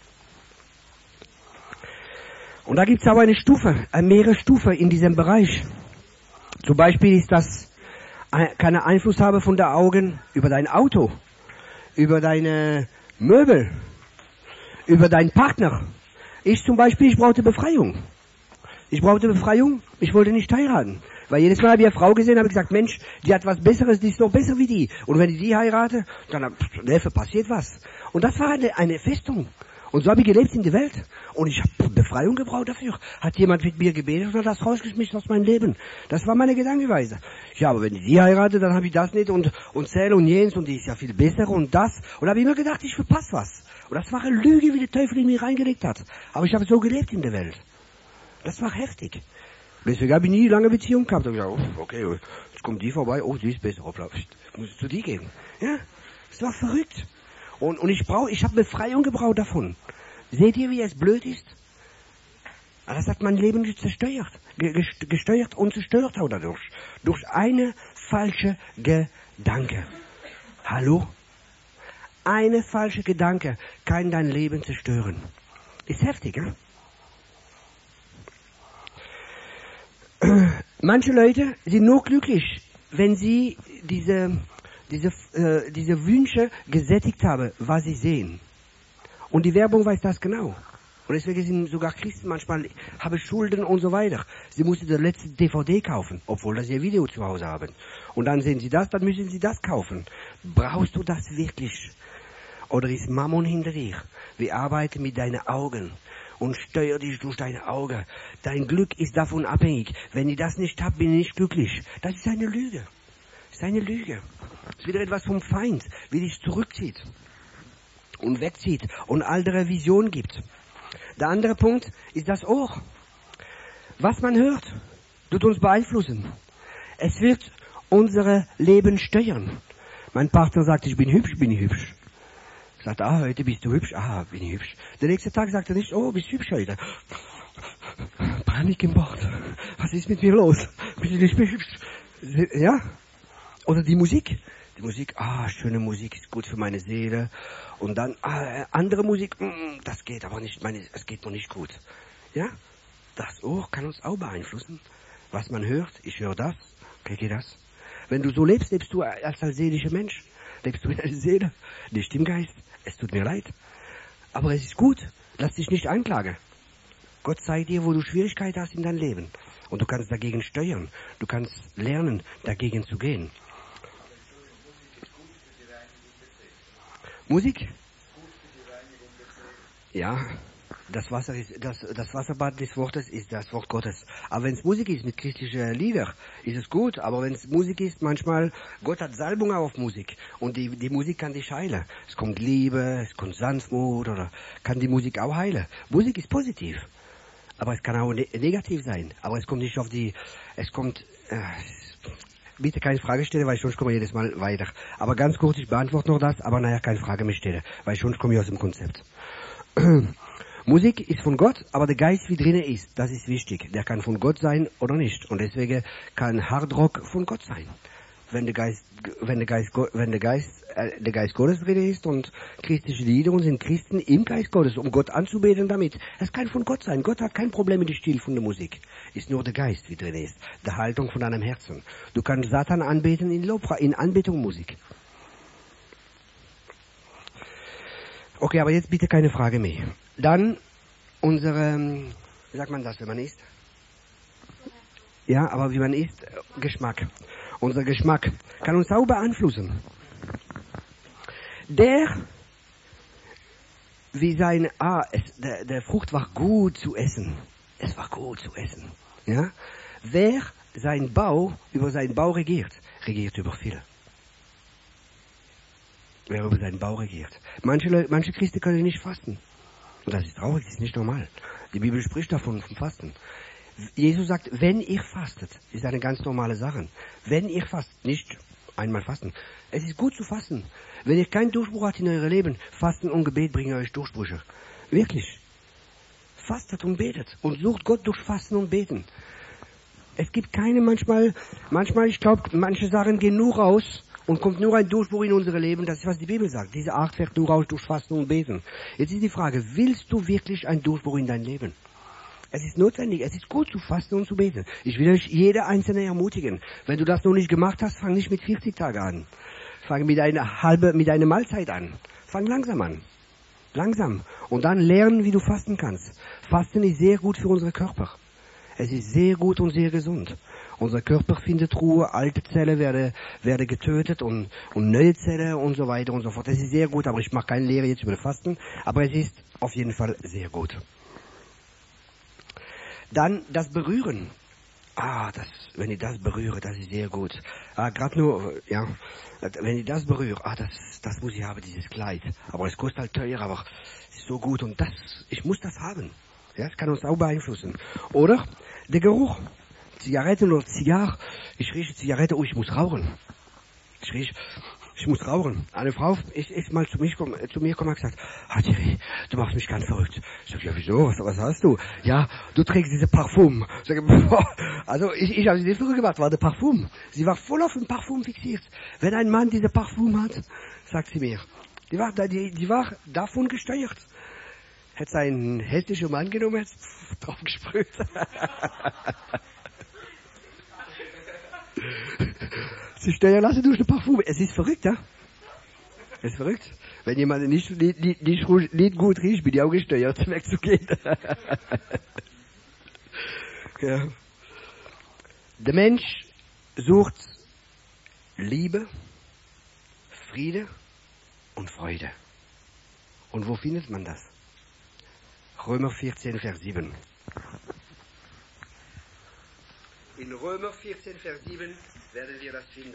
Und da gibt es aber eine Stufe, eine mehrere Stufen in diesem Bereich. Zum Beispiel ist das, kann ein Einfluss haben von den Augen über dein Auto, über deine Möbel, über deinen Partner. Ich zum Beispiel, ich brauchte Befreiung. Ich brauchte Befreiung, ich wollte nicht heiraten. Weil jedes Mal habe ich eine Frau gesehen, habe ich gesagt, Mensch, die hat was Besseres, die ist noch besser wie die. Und wenn ich die heirate, dann pff, passiert was. Und das war eine, eine Festung. Und so habe ich gelebt in der Welt. Und ich habe Befreiung gebraucht dafür. Hat jemand mit mir gebetet und hat das rausgeschmissen aus meinem Leben. Das war meine Gedankenweise. Ja, aber wenn ich die heirate, dann habe ich das nicht und, und zähle und jenes und die ist ja viel besser und das. Und da habe ich immer gedacht, ich verpasse was. Und das war eine Lüge, wie der Teufel in mir reingelegt hat. Aber ich habe so gelebt in der Welt. Das war heftig. Deswegen habe ich nie lange Beziehung gehabt. Da habe ich gesagt, oh, okay, jetzt kommt die vorbei, oh, die ist besser, hoppla, ich muss zu die gehen. Ja, das war verrückt. Und, und ich brauche, ich habe Befreiung gebraucht davon. Seht ihr, wie es blöd ist? Aber das hat mein Leben zerstört. Gesteuert und zerstört auch dadurch. Durch eine falsche Gedanke. Hallo? Eine falsche Gedanke kann dein Leben zerstören. Ist heftig, ja? Manche Leute sind nur glücklich, wenn sie diese, diese, äh, diese Wünsche gesättigt haben, was sie sehen. Und die Werbung weiß das genau. Und deswegen sind sogar Christen manchmal, haben Schulden und so weiter. Sie mussten die letzte D V D kaufen, obwohl sie ihr Video zu Hause haben. Und dann sehen sie das, dann müssen sie das kaufen. Brauchst du das wirklich? Oder ist Mammon hinter dir? Wir arbeiten mit deinen Augen und steuer dich durch deine Augen. Dein Glück ist davon abhängig. Wenn ich das nicht habe, bin ich nicht glücklich. Das ist eine Lüge. Das ist eine Lüge. Das ist wieder etwas vom Feind, wie dich zurückzieht und wegzieht und andere Visionen gibt. Der andere Punkt ist das Ohr. Was man hört, tut uns beeinflussen. Es wird unser Leben steuern. Mein Partner sagt, ich bin hübsch, bin ich hübsch. Sagt, ah, heute bist du hübsch, ah, bin ich hübsch. Der nächste Tag sagt er nicht, oh, bist du hübsch heute. Panik im Bord. Was ist mit mir los? Bin ich nicht mehr hübsch? Ja? Oder die Musik. Die Musik, ah, schöne Musik, ist gut für meine Seele. Und dann, ah, andere Musik, mm, das geht aber nicht, meine, es geht noch nicht gut. Ja? Das Ohr kann uns auch beeinflussen. Was man hört, ich höre das, kriege das. Wenn du so lebst, lebst du als ein seelischer Mensch. Lebst du in der Seele, nicht im Geist. Es tut mir leid. Aber es ist gut. Lass dich nicht anklagen. Gott zeigt dir, wo du Schwierigkeiten hast in deinem Leben. Und du kannst dagegen steuern. Du kannst lernen, dagegen zu gehen. Musik? Ja, das Wasser ist, das, das Wasserbad des Wortes ist das Wort Gottes. Aber wenn es Musik ist mit christlicher Lieder, ist es gut. Aber wenn es Musik ist, manchmal, Gott hat Salbung auf Musik. Und die, die Musik kann dich heilen. Es kommt Liebe, es kommt Sanftmut oder kann die Musik auch heilen. Musik ist positiv. Aber es kann auch ne- negativ sein. Aber es kommt nicht auf die, es kommt, äh, bitte keine Frage stellen, weil sonst komme ich jedes Mal weiter. Aber ganz kurz, ich beantworte noch das, aber nachher keine Frage mehr stellen, weil sonst komme ich aus dem Konzept. Musik ist von Gott, aber der Geist, wie drinnen ist, das ist wichtig. Der kann von Gott sein oder nicht. Und deswegen kann Hardrock von Gott sein. Wenn der Geist, wenn der Geist, wenn der Geist, äh, der Geist Gottes drin ist und christliche Lieder und sind Christen im Geist Gottes, um Gott anzubeten damit. Es kann von Gott sein. Gott hat kein Problem mit dem Stil von der Musik. Ist nur der Geist, wie drin ist. Der Haltung von deinem Herzen. Du kannst Satan anbeten in Lobpreis, in Anbetung Musik. Okay, aber jetzt bitte keine Frage mehr. Dann unsere, wie sagt man das, wenn man isst? Ja, aber wie man isst, Geschmack. Unser Geschmack kann uns auch beeinflussen. Der, wie sein, ah, es, der, der Frucht war gut zu essen. Es war gut zu essen. Ja? Wer sein Bau, über seinen Bau regiert, regiert über viel. Wer über seinen Bau regiert. Manche, Leute, manche Christen können nicht fasten. Und das ist traurig, das ist nicht normal. Die Bibel spricht davon, vom Fasten. Jesus sagt, wenn ihr fastet, ist eine ganz normale Sache. Wenn ihr fastet, nicht einmal fasten. Es ist gut zu fasten. Wenn ihr keinen Durchbruch habt in eurem Leben, Fasten und Gebet bringen euch Durchbrüche. Wirklich. Fastet und betet und sucht Gott durch Fasten und Beten. Es gibt keine, manchmal, manchmal, ich glaube, manche Sachen gehen nur raus und kommt nur ein Durchbruch in unser Leben. Das ist, was die Bibel sagt. Diese Art wird nur raus durch Fasten und Beten. Jetzt ist die Frage, willst du wirklich einen Durchbruch in dein Leben? Es ist notwendig, es ist gut zu fasten und zu beten. Ich will euch jeder Einzelne ermutigen. Wenn du das noch nicht gemacht hast, fang nicht mit vierzig Tagen an. Fang mit einer halben, mit einer Mahlzeit an. Fang langsam an. Langsam. Und dann lernen, wie du fasten kannst. Fasten ist sehr gut für unseren Körper. Es ist sehr gut und sehr gesund. Unser Körper findet Ruhe, alte Zellen werden, werden getötet und, und neue Zellen und so weiter und so fort. Es ist sehr gut, aber ich mache keine Lehre jetzt über das Fasten. Aber es ist auf jeden Fall sehr gut. Dann das Berühren. Ah, das, wenn ich das berühre, das ist sehr gut. Ah, gerade nur, ja, wenn ich das berühre, ah, das, das muss ich haben, dieses Kleid. Aber es kostet halt teuer, aber es ist so gut und das, ich muss das haben. Ja, das kann uns auch beeinflussen. Oder der Geruch. Zigarette oder Zigarre. Ich rieche Zigarette, oh, ich muss rauchen. Ich rieche, ich muss rauchen. Eine Frau ist, ist mal zu, mich, zu mir gekommen und gesagt, ah Thierry, du machst mich ganz verrückt. Ich sage, ja wieso, was, was hast du? Ja, du trägst diese Parfum. Ich sage, boah. Also ich, ich habe sie nicht verrückt gemacht, war der Parfum. Sie war voll auf dem Parfum fixiert. Wenn ein Mann diese Parfum hat, sagt sie mir, die war, die, die war davon gesteuert. Hätte einen hässlichen Mann genommen, hätte drauf gesprüht. Sie steuern lassen durch ein Parfum. Es ist verrückt, ja? Es ist verrückt. Wenn jemand nicht, nicht, nicht, nicht, nicht gut riecht, bin ich auch gesteuert, wegzugehen. Ja. Der Mensch sucht Liebe, Friede und Freude. Und wo findet man das? Römer vierzehn, Vers sieben. In Römer vierzehn, Vers sieben werden wir das finden.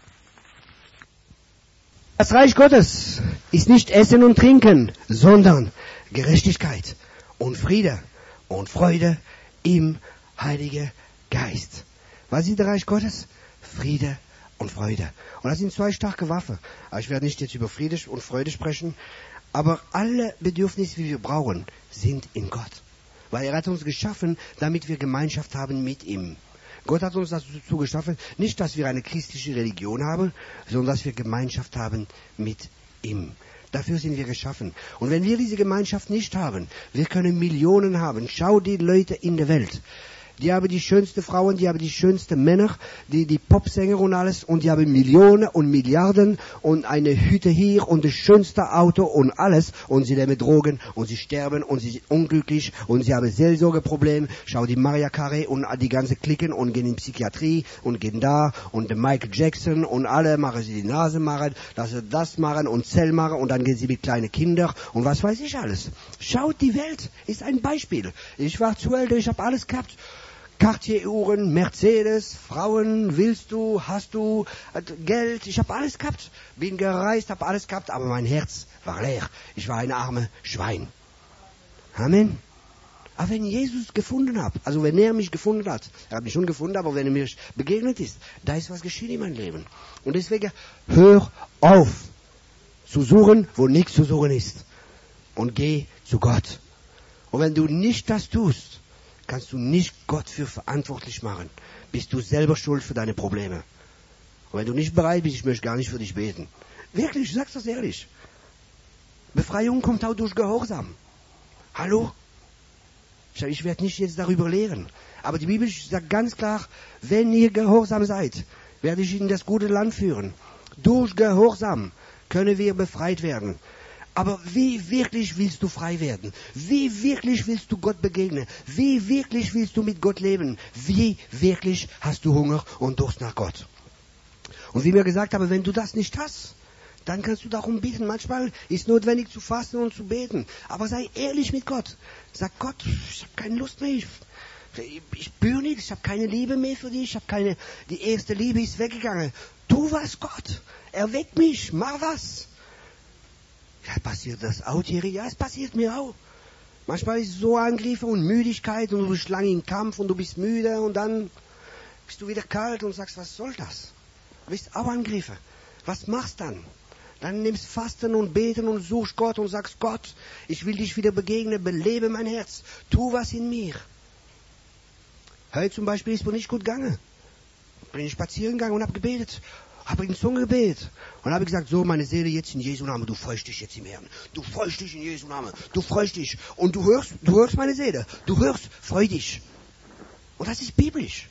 Das Reich Gottes ist nicht Essen und Trinken, sondern Gerechtigkeit und Friede und Freude im Heiligen Geist. Was ist das Reich Gottes? Friede und Freude. Und das sind zwei starke Waffen. Aber ich werde nicht jetzt über Friede und Freude sprechen, aber alle Bedürfnisse, die wir brauchen, sind in Gott. Weil er hat uns geschaffen, damit wir Gemeinschaft haben mit ihm. Gott hat uns dazu geschaffen, nicht, dass wir eine christliche Religion haben, sondern dass wir Gemeinschaft haben mit ihm. Dafür sind wir geschaffen. Und wenn wir diese Gemeinschaft nicht haben, wir können Millionen haben. Schau die Leute in der Welt. Die haben die schönsten Frauen, die haben die schönsten Männer, die, die Popsänger und alles, und die haben Millionen und Milliarden und eine Hütte hier und das schönste Auto und alles, und sie nehmen Drogen und sie sterben und sie sind unglücklich und sie haben Seelsorgeprobleme. Schau die Mariah Carey und die ganze Klicken und gehen in Psychiatrie und gehen da, und der Michael Jackson und alle machen sie die Nase machen, dass sie das machen und Zell machen, und dann gehen sie mit kleinen Kindern und was weiß ich alles. Schaut, die Welt ist ein Beispiel. Ich war zu älter, ich habe alles gehabt. Cartier-Uhren, Mercedes, Frauen, willst du, hast du, Geld, ich habe alles gehabt. Bin gereist, habe alles gehabt, aber mein Herz war leer. Ich war ein armes Schwein. Amen. Aber wenn Jesus gefunden hat, also wenn er mich gefunden hat, er hat mich schon gefunden, aber wenn er mir begegnet ist, da ist was geschehen in meinem Leben. Und deswegen, hör auf zu suchen, wo nichts zu suchen ist. Und geh zu Gott. Und wenn du nicht das tust, kannst du nicht Gott für verantwortlich machen. Bist du selber schuld für deine Probleme. Und wenn du nicht bereit bist, ich möchte gar nicht für dich beten. Wirklich, ich sag's das ehrlich. Befreiung kommt auch durch Gehorsam. Hallo? Ich, ich werde nicht jetzt darüber lehren. Aber die Bibel sagt ganz klar, wenn ihr gehorsam seid, werde ich in das gute Land führen. Durch Gehorsam können wir befreit werden. Aber wie wirklich willst du frei werden? Wie wirklich willst du Gott begegnen? Wie wirklich willst du mit Gott leben? Wie wirklich hast du Hunger und Durst nach Gott? Und wie mir gesagt habe, wenn du das nicht hast, dann kannst du darum beten. Manchmal ist notwendig zu fasten und zu beten. Aber sei ehrlich mit Gott. Sag Gott, ich habe keine Lust mehr. Ich, ich spüre nichts. Ich habe keine Liebe mehr für dich. Ich habe keine. Die erste Liebe ist weggegangen. Tu was, Gott. Erweck mich. Mach was. Ja, passiert das auch, Thierry? Ja, es passiert mir auch. Manchmal ist es so Angriffe und Müdigkeit und du bist lange im Kampf und du bist müde und dann bist du wieder kalt und sagst, was soll das? Du bist auch Angriffe. Was machst du dann? Dann nimmst Fasten und Beten und suchst Gott und sagst, Gott, ich will dich wieder begegnen, belebe mein Herz, tu was in mir. Heute zum Beispiel ist mir nicht gut gegangen. Bin ich spazieren gegangen und habe gebetet. Habe in Zunge gebetet und habe gesagt, so meine Seele jetzt in Jesu Namen, du freust dich jetzt im Herrn. Du freust dich in Jesu Namen, du freust dich. Und du hörst, du hörst meine Seele, du hörst, freu dich. Und das ist biblisch.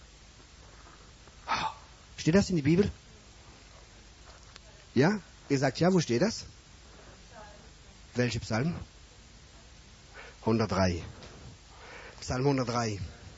Steht das in der Bibel? Ja? Ihr sagt ja, wo steht das? Welche Psalm? hundertdrei. Psalm hundertdrei.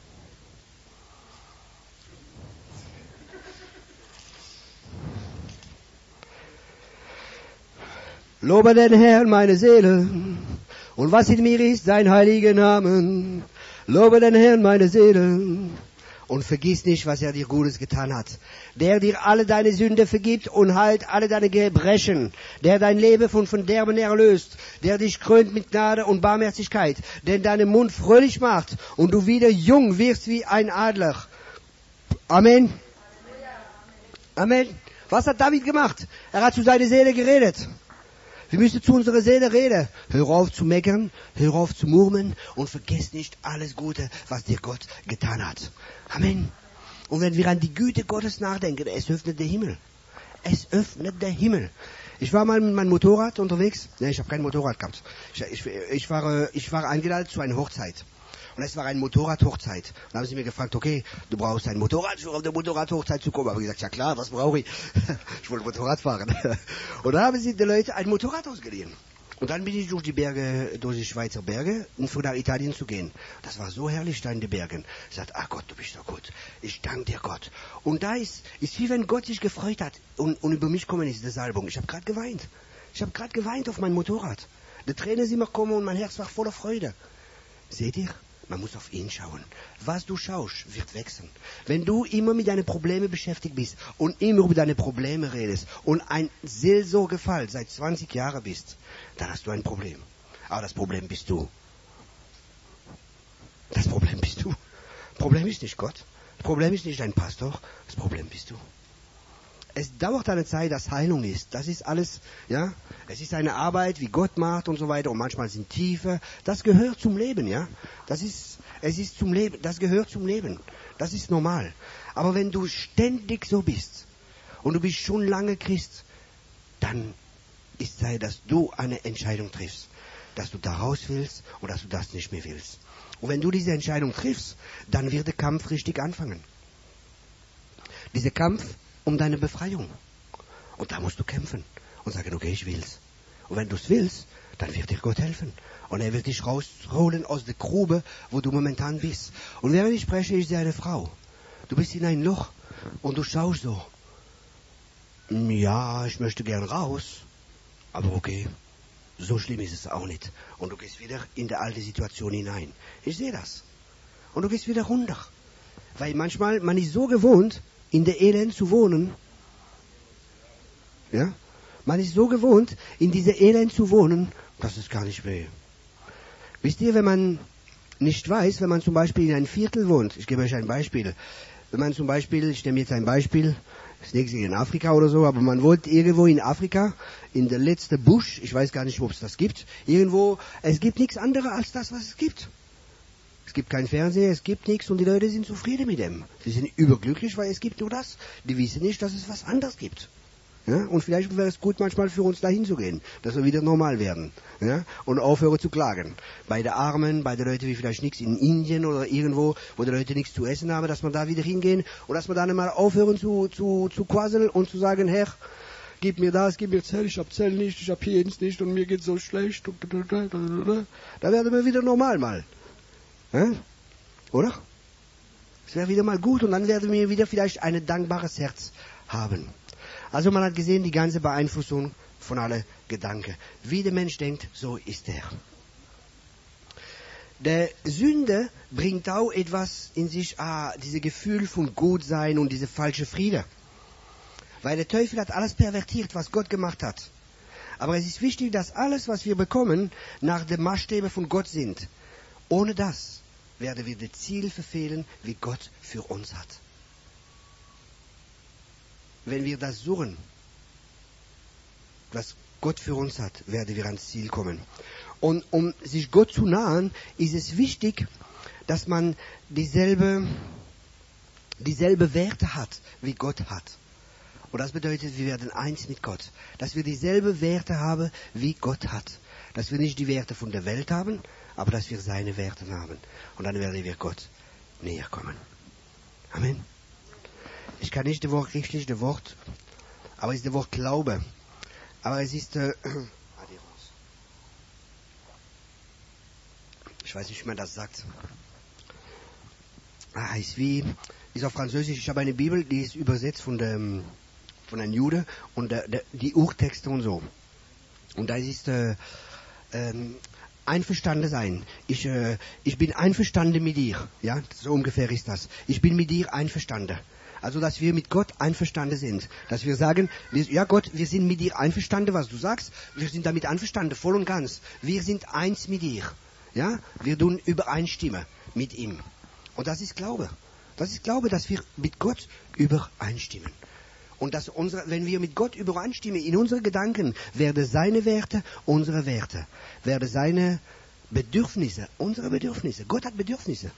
Lobe den Herrn, meine Seele, und was in mir ist, sein heiliger Namen. Lobe den Herrn, meine Seele, und vergiss nicht, was er dir Gutes getan hat. Der dir alle deine Sünde vergibt und heilt alle deine Gebrechen. Der dein Leben von Verderben erlöst. Der dich krönt mit Gnade und Barmherzigkeit. Der deinen Mund fröhlich macht und du wieder jung wirst wie ein Adler. Amen. Amen. Was hat David gemacht? Er hat zu seiner Seele geredet. Wir müssen zu unserer Seele reden. Hör auf zu meckern, hör auf zu murmeln und vergiss nicht alles Gute, was dir Gott getan hat. Amen. Und wenn wir an die Güte Gottes nachdenken, es öffnet der Himmel. Es öffnet der Himmel. Ich war mal mit meinem Motorrad unterwegs. Ne, ich habe kein Motorrad gehabt. Ich, ich, ich, war, ich war eingeladen zu einer Hochzeit. Und es war eine Motorradhochzeit. Und dann haben sie mir gefragt, okay, du brauchst ein Motorrad, um auf der Motorradhochzeit zu kommen. Habe ich gesagt, ja klar, was brauche ich? Ich wollte Motorrad fahren. Und dann haben sie den Leuten ein Motorrad ausgeliehen. Und dann bin ich durch die Berge, durch die Schweizer Berge, um nach Italien zu gehen. Das war so herrlich da in den Bergen. Ich sagte, ach Gott, du bist so gut. Ich danke dir, Gott. Und da ist, ist wie wenn Gott sich gefreut hat und, und über mich gekommen ist, die Salbung. Ich habe gerade geweint. Ich habe gerade geweint auf mein Motorrad. Die Tränen sind immer kommen und mein Herz war voller Freude. Seht ihr? Man muss auf ihn schauen. Was du schaust, wird wechseln. Wenn du immer mit deinen Problemen beschäftigt bist und immer über deine Probleme redest und ein Seelsorgefall seit zwanzig Jahren bist, dann hast du ein Problem. Aber das Problem bist du. Das Problem bist du. Das Problem ist nicht Gott. Das Problem ist nicht dein Pastor. Das Problem bist du. Es dauert eine Zeit, dass Heilung ist. Das ist alles, ja. Es ist eine Arbeit, wie Gott macht und so weiter. Und manchmal sind Tiefe. Das gehört zum Leben, ja. Das ist, es ist zum Leben. Das gehört zum Leben. Das ist normal. Aber wenn du ständig so bist und du bist schon lange Christ, dann ist Zeit, dass du eine Entscheidung triffst, dass du da raus willst und dass du das nicht mehr willst. Und wenn du diese Entscheidung triffst, dann wird der Kampf richtig anfangen. Dieser Kampf um deine Befreiung. Und da musst du kämpfen und sagen, okay, ich will's. Und wenn du es willst, dann wird dir Gott helfen. Und er wird dich rausholen aus der Grube, wo du momentan bist. Und während ich spreche, ich sehe eine Frau. Du bist in ein Loch und du schaust so. Ja, ich möchte gern raus. Aber okay, so schlimm ist es auch nicht. Und du gehst wieder in die alte Situation hinein. Ich sehe das. Und du gehst wieder runter. Weil manchmal, man ist so gewohnt, in der Elend zu wohnen. Ja? Man ist so gewohnt, in dieser Elend zu wohnen, dass es gar nicht will. Wisst ihr, wenn man nicht weiß, wenn man zum Beispiel in einem Viertel wohnt, ich gebe euch ein Beispiel, wenn man zum Beispiel, ich nehme jetzt ein Beispiel, das nächste in Afrika oder so, aber man wohnt irgendwo in Afrika, in der letzten Busch, ich weiß gar nicht, ob es das gibt, irgendwo, es gibt nichts anderes als das, was es gibt. Es gibt kein Fernseher, es gibt nichts und die Leute sind zufrieden mit dem. Sie sind überglücklich, weil es gibt nur das. Die wissen nicht, dass es was anderes gibt. Ja? Und vielleicht wäre es gut, manchmal für uns dahin zu gehen, dass wir wieder normal werden. Ja? Und aufhören zu klagen. Bei den Armen, bei den Leuten, die vielleicht nichts in Indien oder irgendwo, wo die Leute nichts zu essen haben, dass wir da wieder hingehen und dass wir dann mal aufhören zu, zu, zu quasseln und zu sagen, Herr, gib mir das, gib mir Zell, ich hab Zell nicht, ich hab hier eins nicht und mir geht's so schlecht. Da werden wir wieder normal mal. Ja? Oder? Es wäre wieder mal gut und dann werden wir wieder vielleicht ein dankbares Herz haben. Also man hat gesehen, die ganze Beeinflussung von allen Gedanken. Wie der Mensch denkt, so ist er. Der Sünde bringt auch etwas in sich, ah, dieses Gefühl von Gutsein und diese falsche Friede. Weil der Teufel hat alles pervertiert, was Gott gemacht hat. Aber es ist wichtig, dass alles, was wir bekommen, nach den Maßstäben von Gott sind. Ohne das werden wir das Ziel verfehlen, wie Gott für uns hat. Wenn wir das suchen, was Gott für uns hat, werden wir ans Ziel kommen. Und um sich Gott zu nahen, ist es wichtig, dass man dieselbe, dieselbe Werte hat, wie Gott hat. Und das bedeutet, wir werden eins mit Gott. Dass wir dieselbe Werte haben, wie Gott hat. Dass wir nicht die Werte von der Welt haben, aber dass wir seine Werte haben. Und dann werden wir Gott näher kommen. Amen. Ich kann nicht das Wort richtig, das Wort, aber es ist das Wort Glaube. Aber es ist, äh, ich weiß nicht, wie man das sagt. Ah, ist wie, ist auf Französisch. Ich habe eine Bibel, die ist übersetzt von dem, von einem Jude und der, der, die Urtexte und so. Und da ist, äh, ähm, einverstanden sein. Ich, äh, ich bin einverstanden mit dir. Ja, so ungefähr ist das. Ich bin mit dir einverstanden. Also, dass wir mit Gott einverstanden sind. Dass wir sagen, wir, ja Gott, wir sind mit dir einverstanden, was du sagst. Wir sind damit einverstanden, voll und ganz. Wir sind eins mit dir. Ja, wir tun übereinstimmen mit ihm. Und das ist Glaube. Das ist Glaube, dass wir mit Gott übereinstimmen. Und dass unsere, wenn wir mit Gott übereinstimmen in unsere Gedanken, werden seine Werte unsere Werte. Werden seine Bedürfnisse unsere Bedürfnisse. Gott hat Bedürfnisse.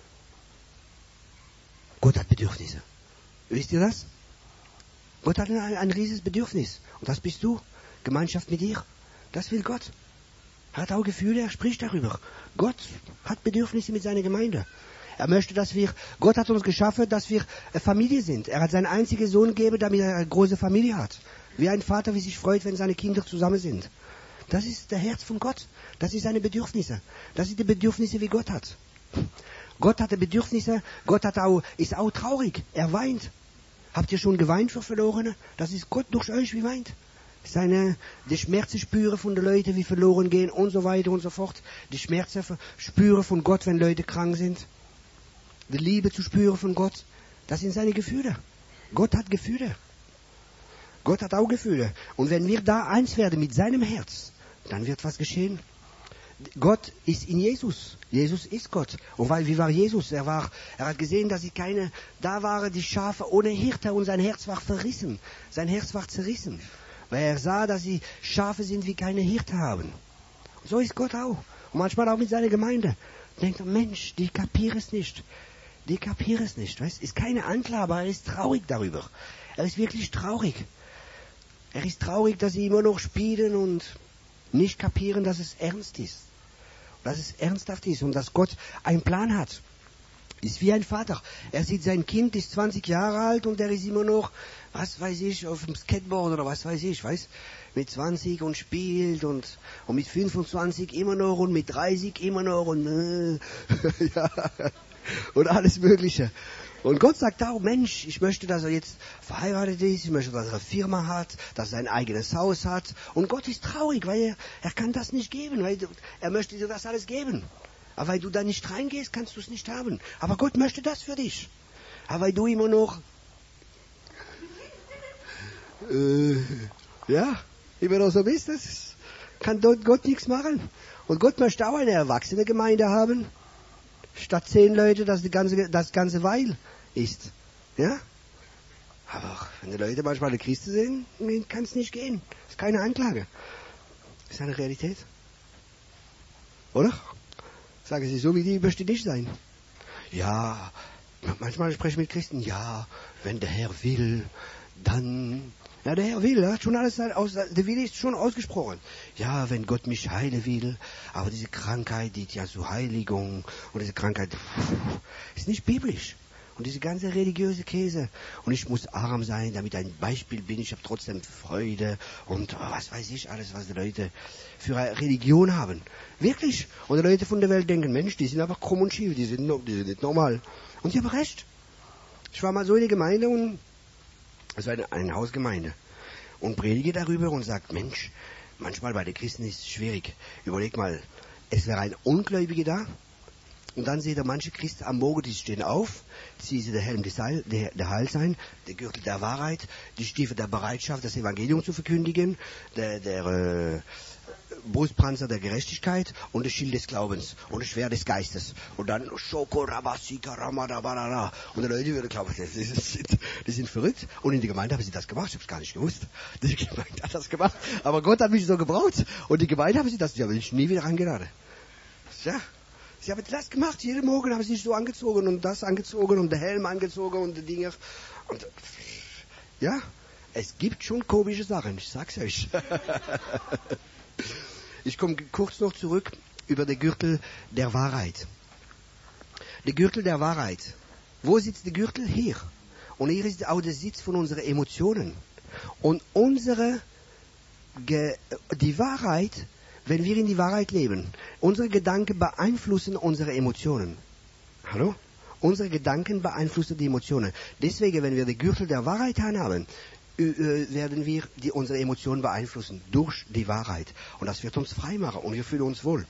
Gott hat Bedürfnisse. Wisst ihr das? Gott hat ein, ein riesiges Bedürfnis. Und das bist du. Gemeinschaft mit dir. Das will Gott. Er hat auch Gefühle, er spricht darüber. Gott hat Bedürfnisse mit seiner Gemeinde. Er möchte, dass wir, Gott hat uns geschaffen, dass wir eine Familie sind. Er hat seinen einzigen Sohn gegeben, damit er eine große Familie hat. Wie ein Vater, wie sich freut, wenn seine Kinder zusammen sind. Das ist der Herz von Gott. Das ist seine Bedürfnisse. Das sind die Bedürfnisse, wie Gott hat. Gott hatte Bedürfnisse. Gott hat auch, ist auch traurig. Er weint. Habt ihr schon geweint für Verlorene? Das ist Gott durch euch, wie weint. Seine, die Schmerzen spüren von den Leuten, wie verloren gehen und so weiter und so fort. Die Schmerzen spüren von Gott, wenn Leute krank sind. Die Liebe zu spüren von Gott, das sind seine Gefühle. Gott hat Gefühle. Gott hat auch Gefühle. Und wenn wir da eins werden mit seinem Herz, dann wird was geschehen. Gott ist in Jesus. Jesus ist Gott. Und weil, wie war Jesus? Er war, er hat gesehen, dass sie keine, da waren die Schafe ohne Hirte und sein Herz war verrissen. Sein Herz war zerrissen. Weil er sah, dass sie Schafe sind, wie keine Hirte haben. Und so ist Gott auch. Und manchmal auch mit seiner Gemeinde. Denkt er, Mensch, die kapieren es nicht. Die kapieren es nicht. Weißt? Ist keine Anklage, aber er ist traurig darüber. Er ist wirklich traurig. Er ist traurig, dass sie immer noch spielen und nicht kapieren, dass es ernst ist. Dass es ernsthaft ist und dass Gott einen Plan hat. Ist wie ein Vater. Er sieht, sein Kind ist zwanzig Jahre alt und er ist immer noch, was weiß ich, auf dem Skateboard oder was weiß ich, weiß, mit zwanzig und spielt und, und mit fünfundzwanzig immer noch und mit dreißig immer noch und, äh, ja, und alles Mögliche. Und Gott sagt auch, Mensch, ich möchte, dass er jetzt verheiratet ist, ich möchte, dass er eine Firma hat, dass er ein eigenes Haus hat. Und Gott ist traurig, weil er, er kann das nicht geben, weil er möchte dir das alles geben. Aber weil du da nicht reingehst, kannst du es nicht haben. Aber Gott möchte das für dich. Aber weil du immer noch, äh, ja, immer noch so bist, das kann dort Gott nichts machen. Und Gott möchte auch eine erwachsene Gemeinde haben. Statt zehn Leute, dass die ganze, das ganze Weil ist. Ja? Aber wenn die Leute manchmal die Christen sind, kann es nicht gehen. Das ist keine Anklage. Das ist eine Realität. Oder? Sagen sie, so wie die möchte ich nicht sein. Ja, manchmal spreche ich mit Christen, ja, wenn der Herr will, dann... Ja, der Herr will, er hat schon alles aus, der Wille ist schon ausgesprochen. Ja, wenn Gott mich heilen will, aber diese Krankheit, die ja zur Heiligung und diese Krankheit pff, ist nicht biblisch. Und diese ganze religiöse Käse. Und ich muss arm sein, damit ein Beispiel bin. Ich habe trotzdem Freude und oh, was weiß ich alles, was die Leute für eine Religion haben. Wirklich. Und die Leute von der Welt denken, Mensch, die sind einfach krumm und schief, die sind, die sind nicht normal. Und sie haben recht. Ich war mal so in der Gemeinde und es war eine, eine Hausgemeinde. Und predige darüber und sagt, Mensch, manchmal bei den Christen ist es schwierig. Überleg mal, es wäre ein Ungläubiger da. Und dann seht ihr manche Christen am Morgen, die stehen auf, ziehen sie den Helm des Heil, der, der Heilsein, der Gürtel der Wahrheit, die Stiefel der Bereitschaft, das Evangelium zu verkündigen, der, der äh, Brustpanzer der Gerechtigkeit und das Schild des Glaubens und das Schwert des Geistes. Und dann Schoko, Rabasika, Ramadabara. Und die Leute würden glauben, die sind, die sind verrückt. Und in der Gemeinde haben sie das gemacht, ich habe es gar nicht gewusst. Die Gemeinde hat das gemacht. Aber Gott hat mich so gebraucht. Und die Gemeinde haben sie das, die haben mich nie wieder angeladen. Ja. Sie haben das gemacht, jeden Morgen haben sie sich so angezogen und das angezogen und der Helm angezogen und die Dinger. Und ja, es gibt schon komische Sachen, ich sag's euch. Ich komme kurz noch zurück über den Gürtel der Wahrheit. Der Gürtel der Wahrheit. Wo sitzt der Gürtel? Hier. Und hier ist auch der Sitz von unseren Emotionen. Und unsere, Ge- die Wahrheit, wenn wir in die Wahrheit leben, unsere Gedanken beeinflussen unsere Emotionen. Hallo? Unsere Gedanken beeinflussen die Emotionen. Deswegen, wenn wir den Gürtel der Wahrheit anhaben, werden wir die, unsere Emotionen beeinflussen durch die Wahrheit. Und das wird uns frei machen und wir fühlen uns wohl.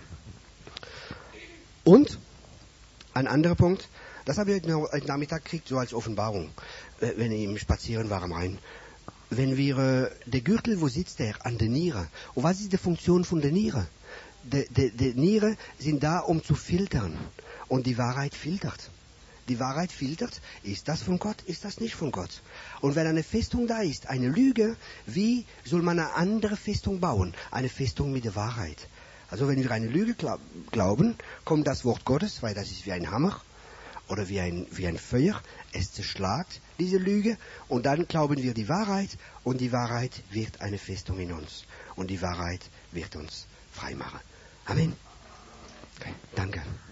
Und ein anderer Punkt, das habe ich heute Nachmittag gekriegt, so als Offenbarung, wenn ich im Spazieren war am Rhein. Wenn wir, äh, der Gürtel, wo sitzt der? An der Niere. Und was ist die Funktion von der Niere? Die, die, die Niere sind da, um zu filtern. Und die Wahrheit filtert. Die Wahrheit filtert, ist das von Gott, ist das nicht von Gott. Und wenn eine Festung da ist, eine Lüge, wie soll man eine andere Festung bauen? Eine Festung mit der Wahrheit. Also wenn wir eine Lüge glauben, kommt das Wort Gottes, weil das ist wie ein Hammer oder wie ein, wie ein Feuer, es zerschlagt diese Lüge und dann glauben wir die Wahrheit und die Wahrheit wird eine Festung in uns und die Wahrheit wird uns frei machen. Amen. Okay, danke.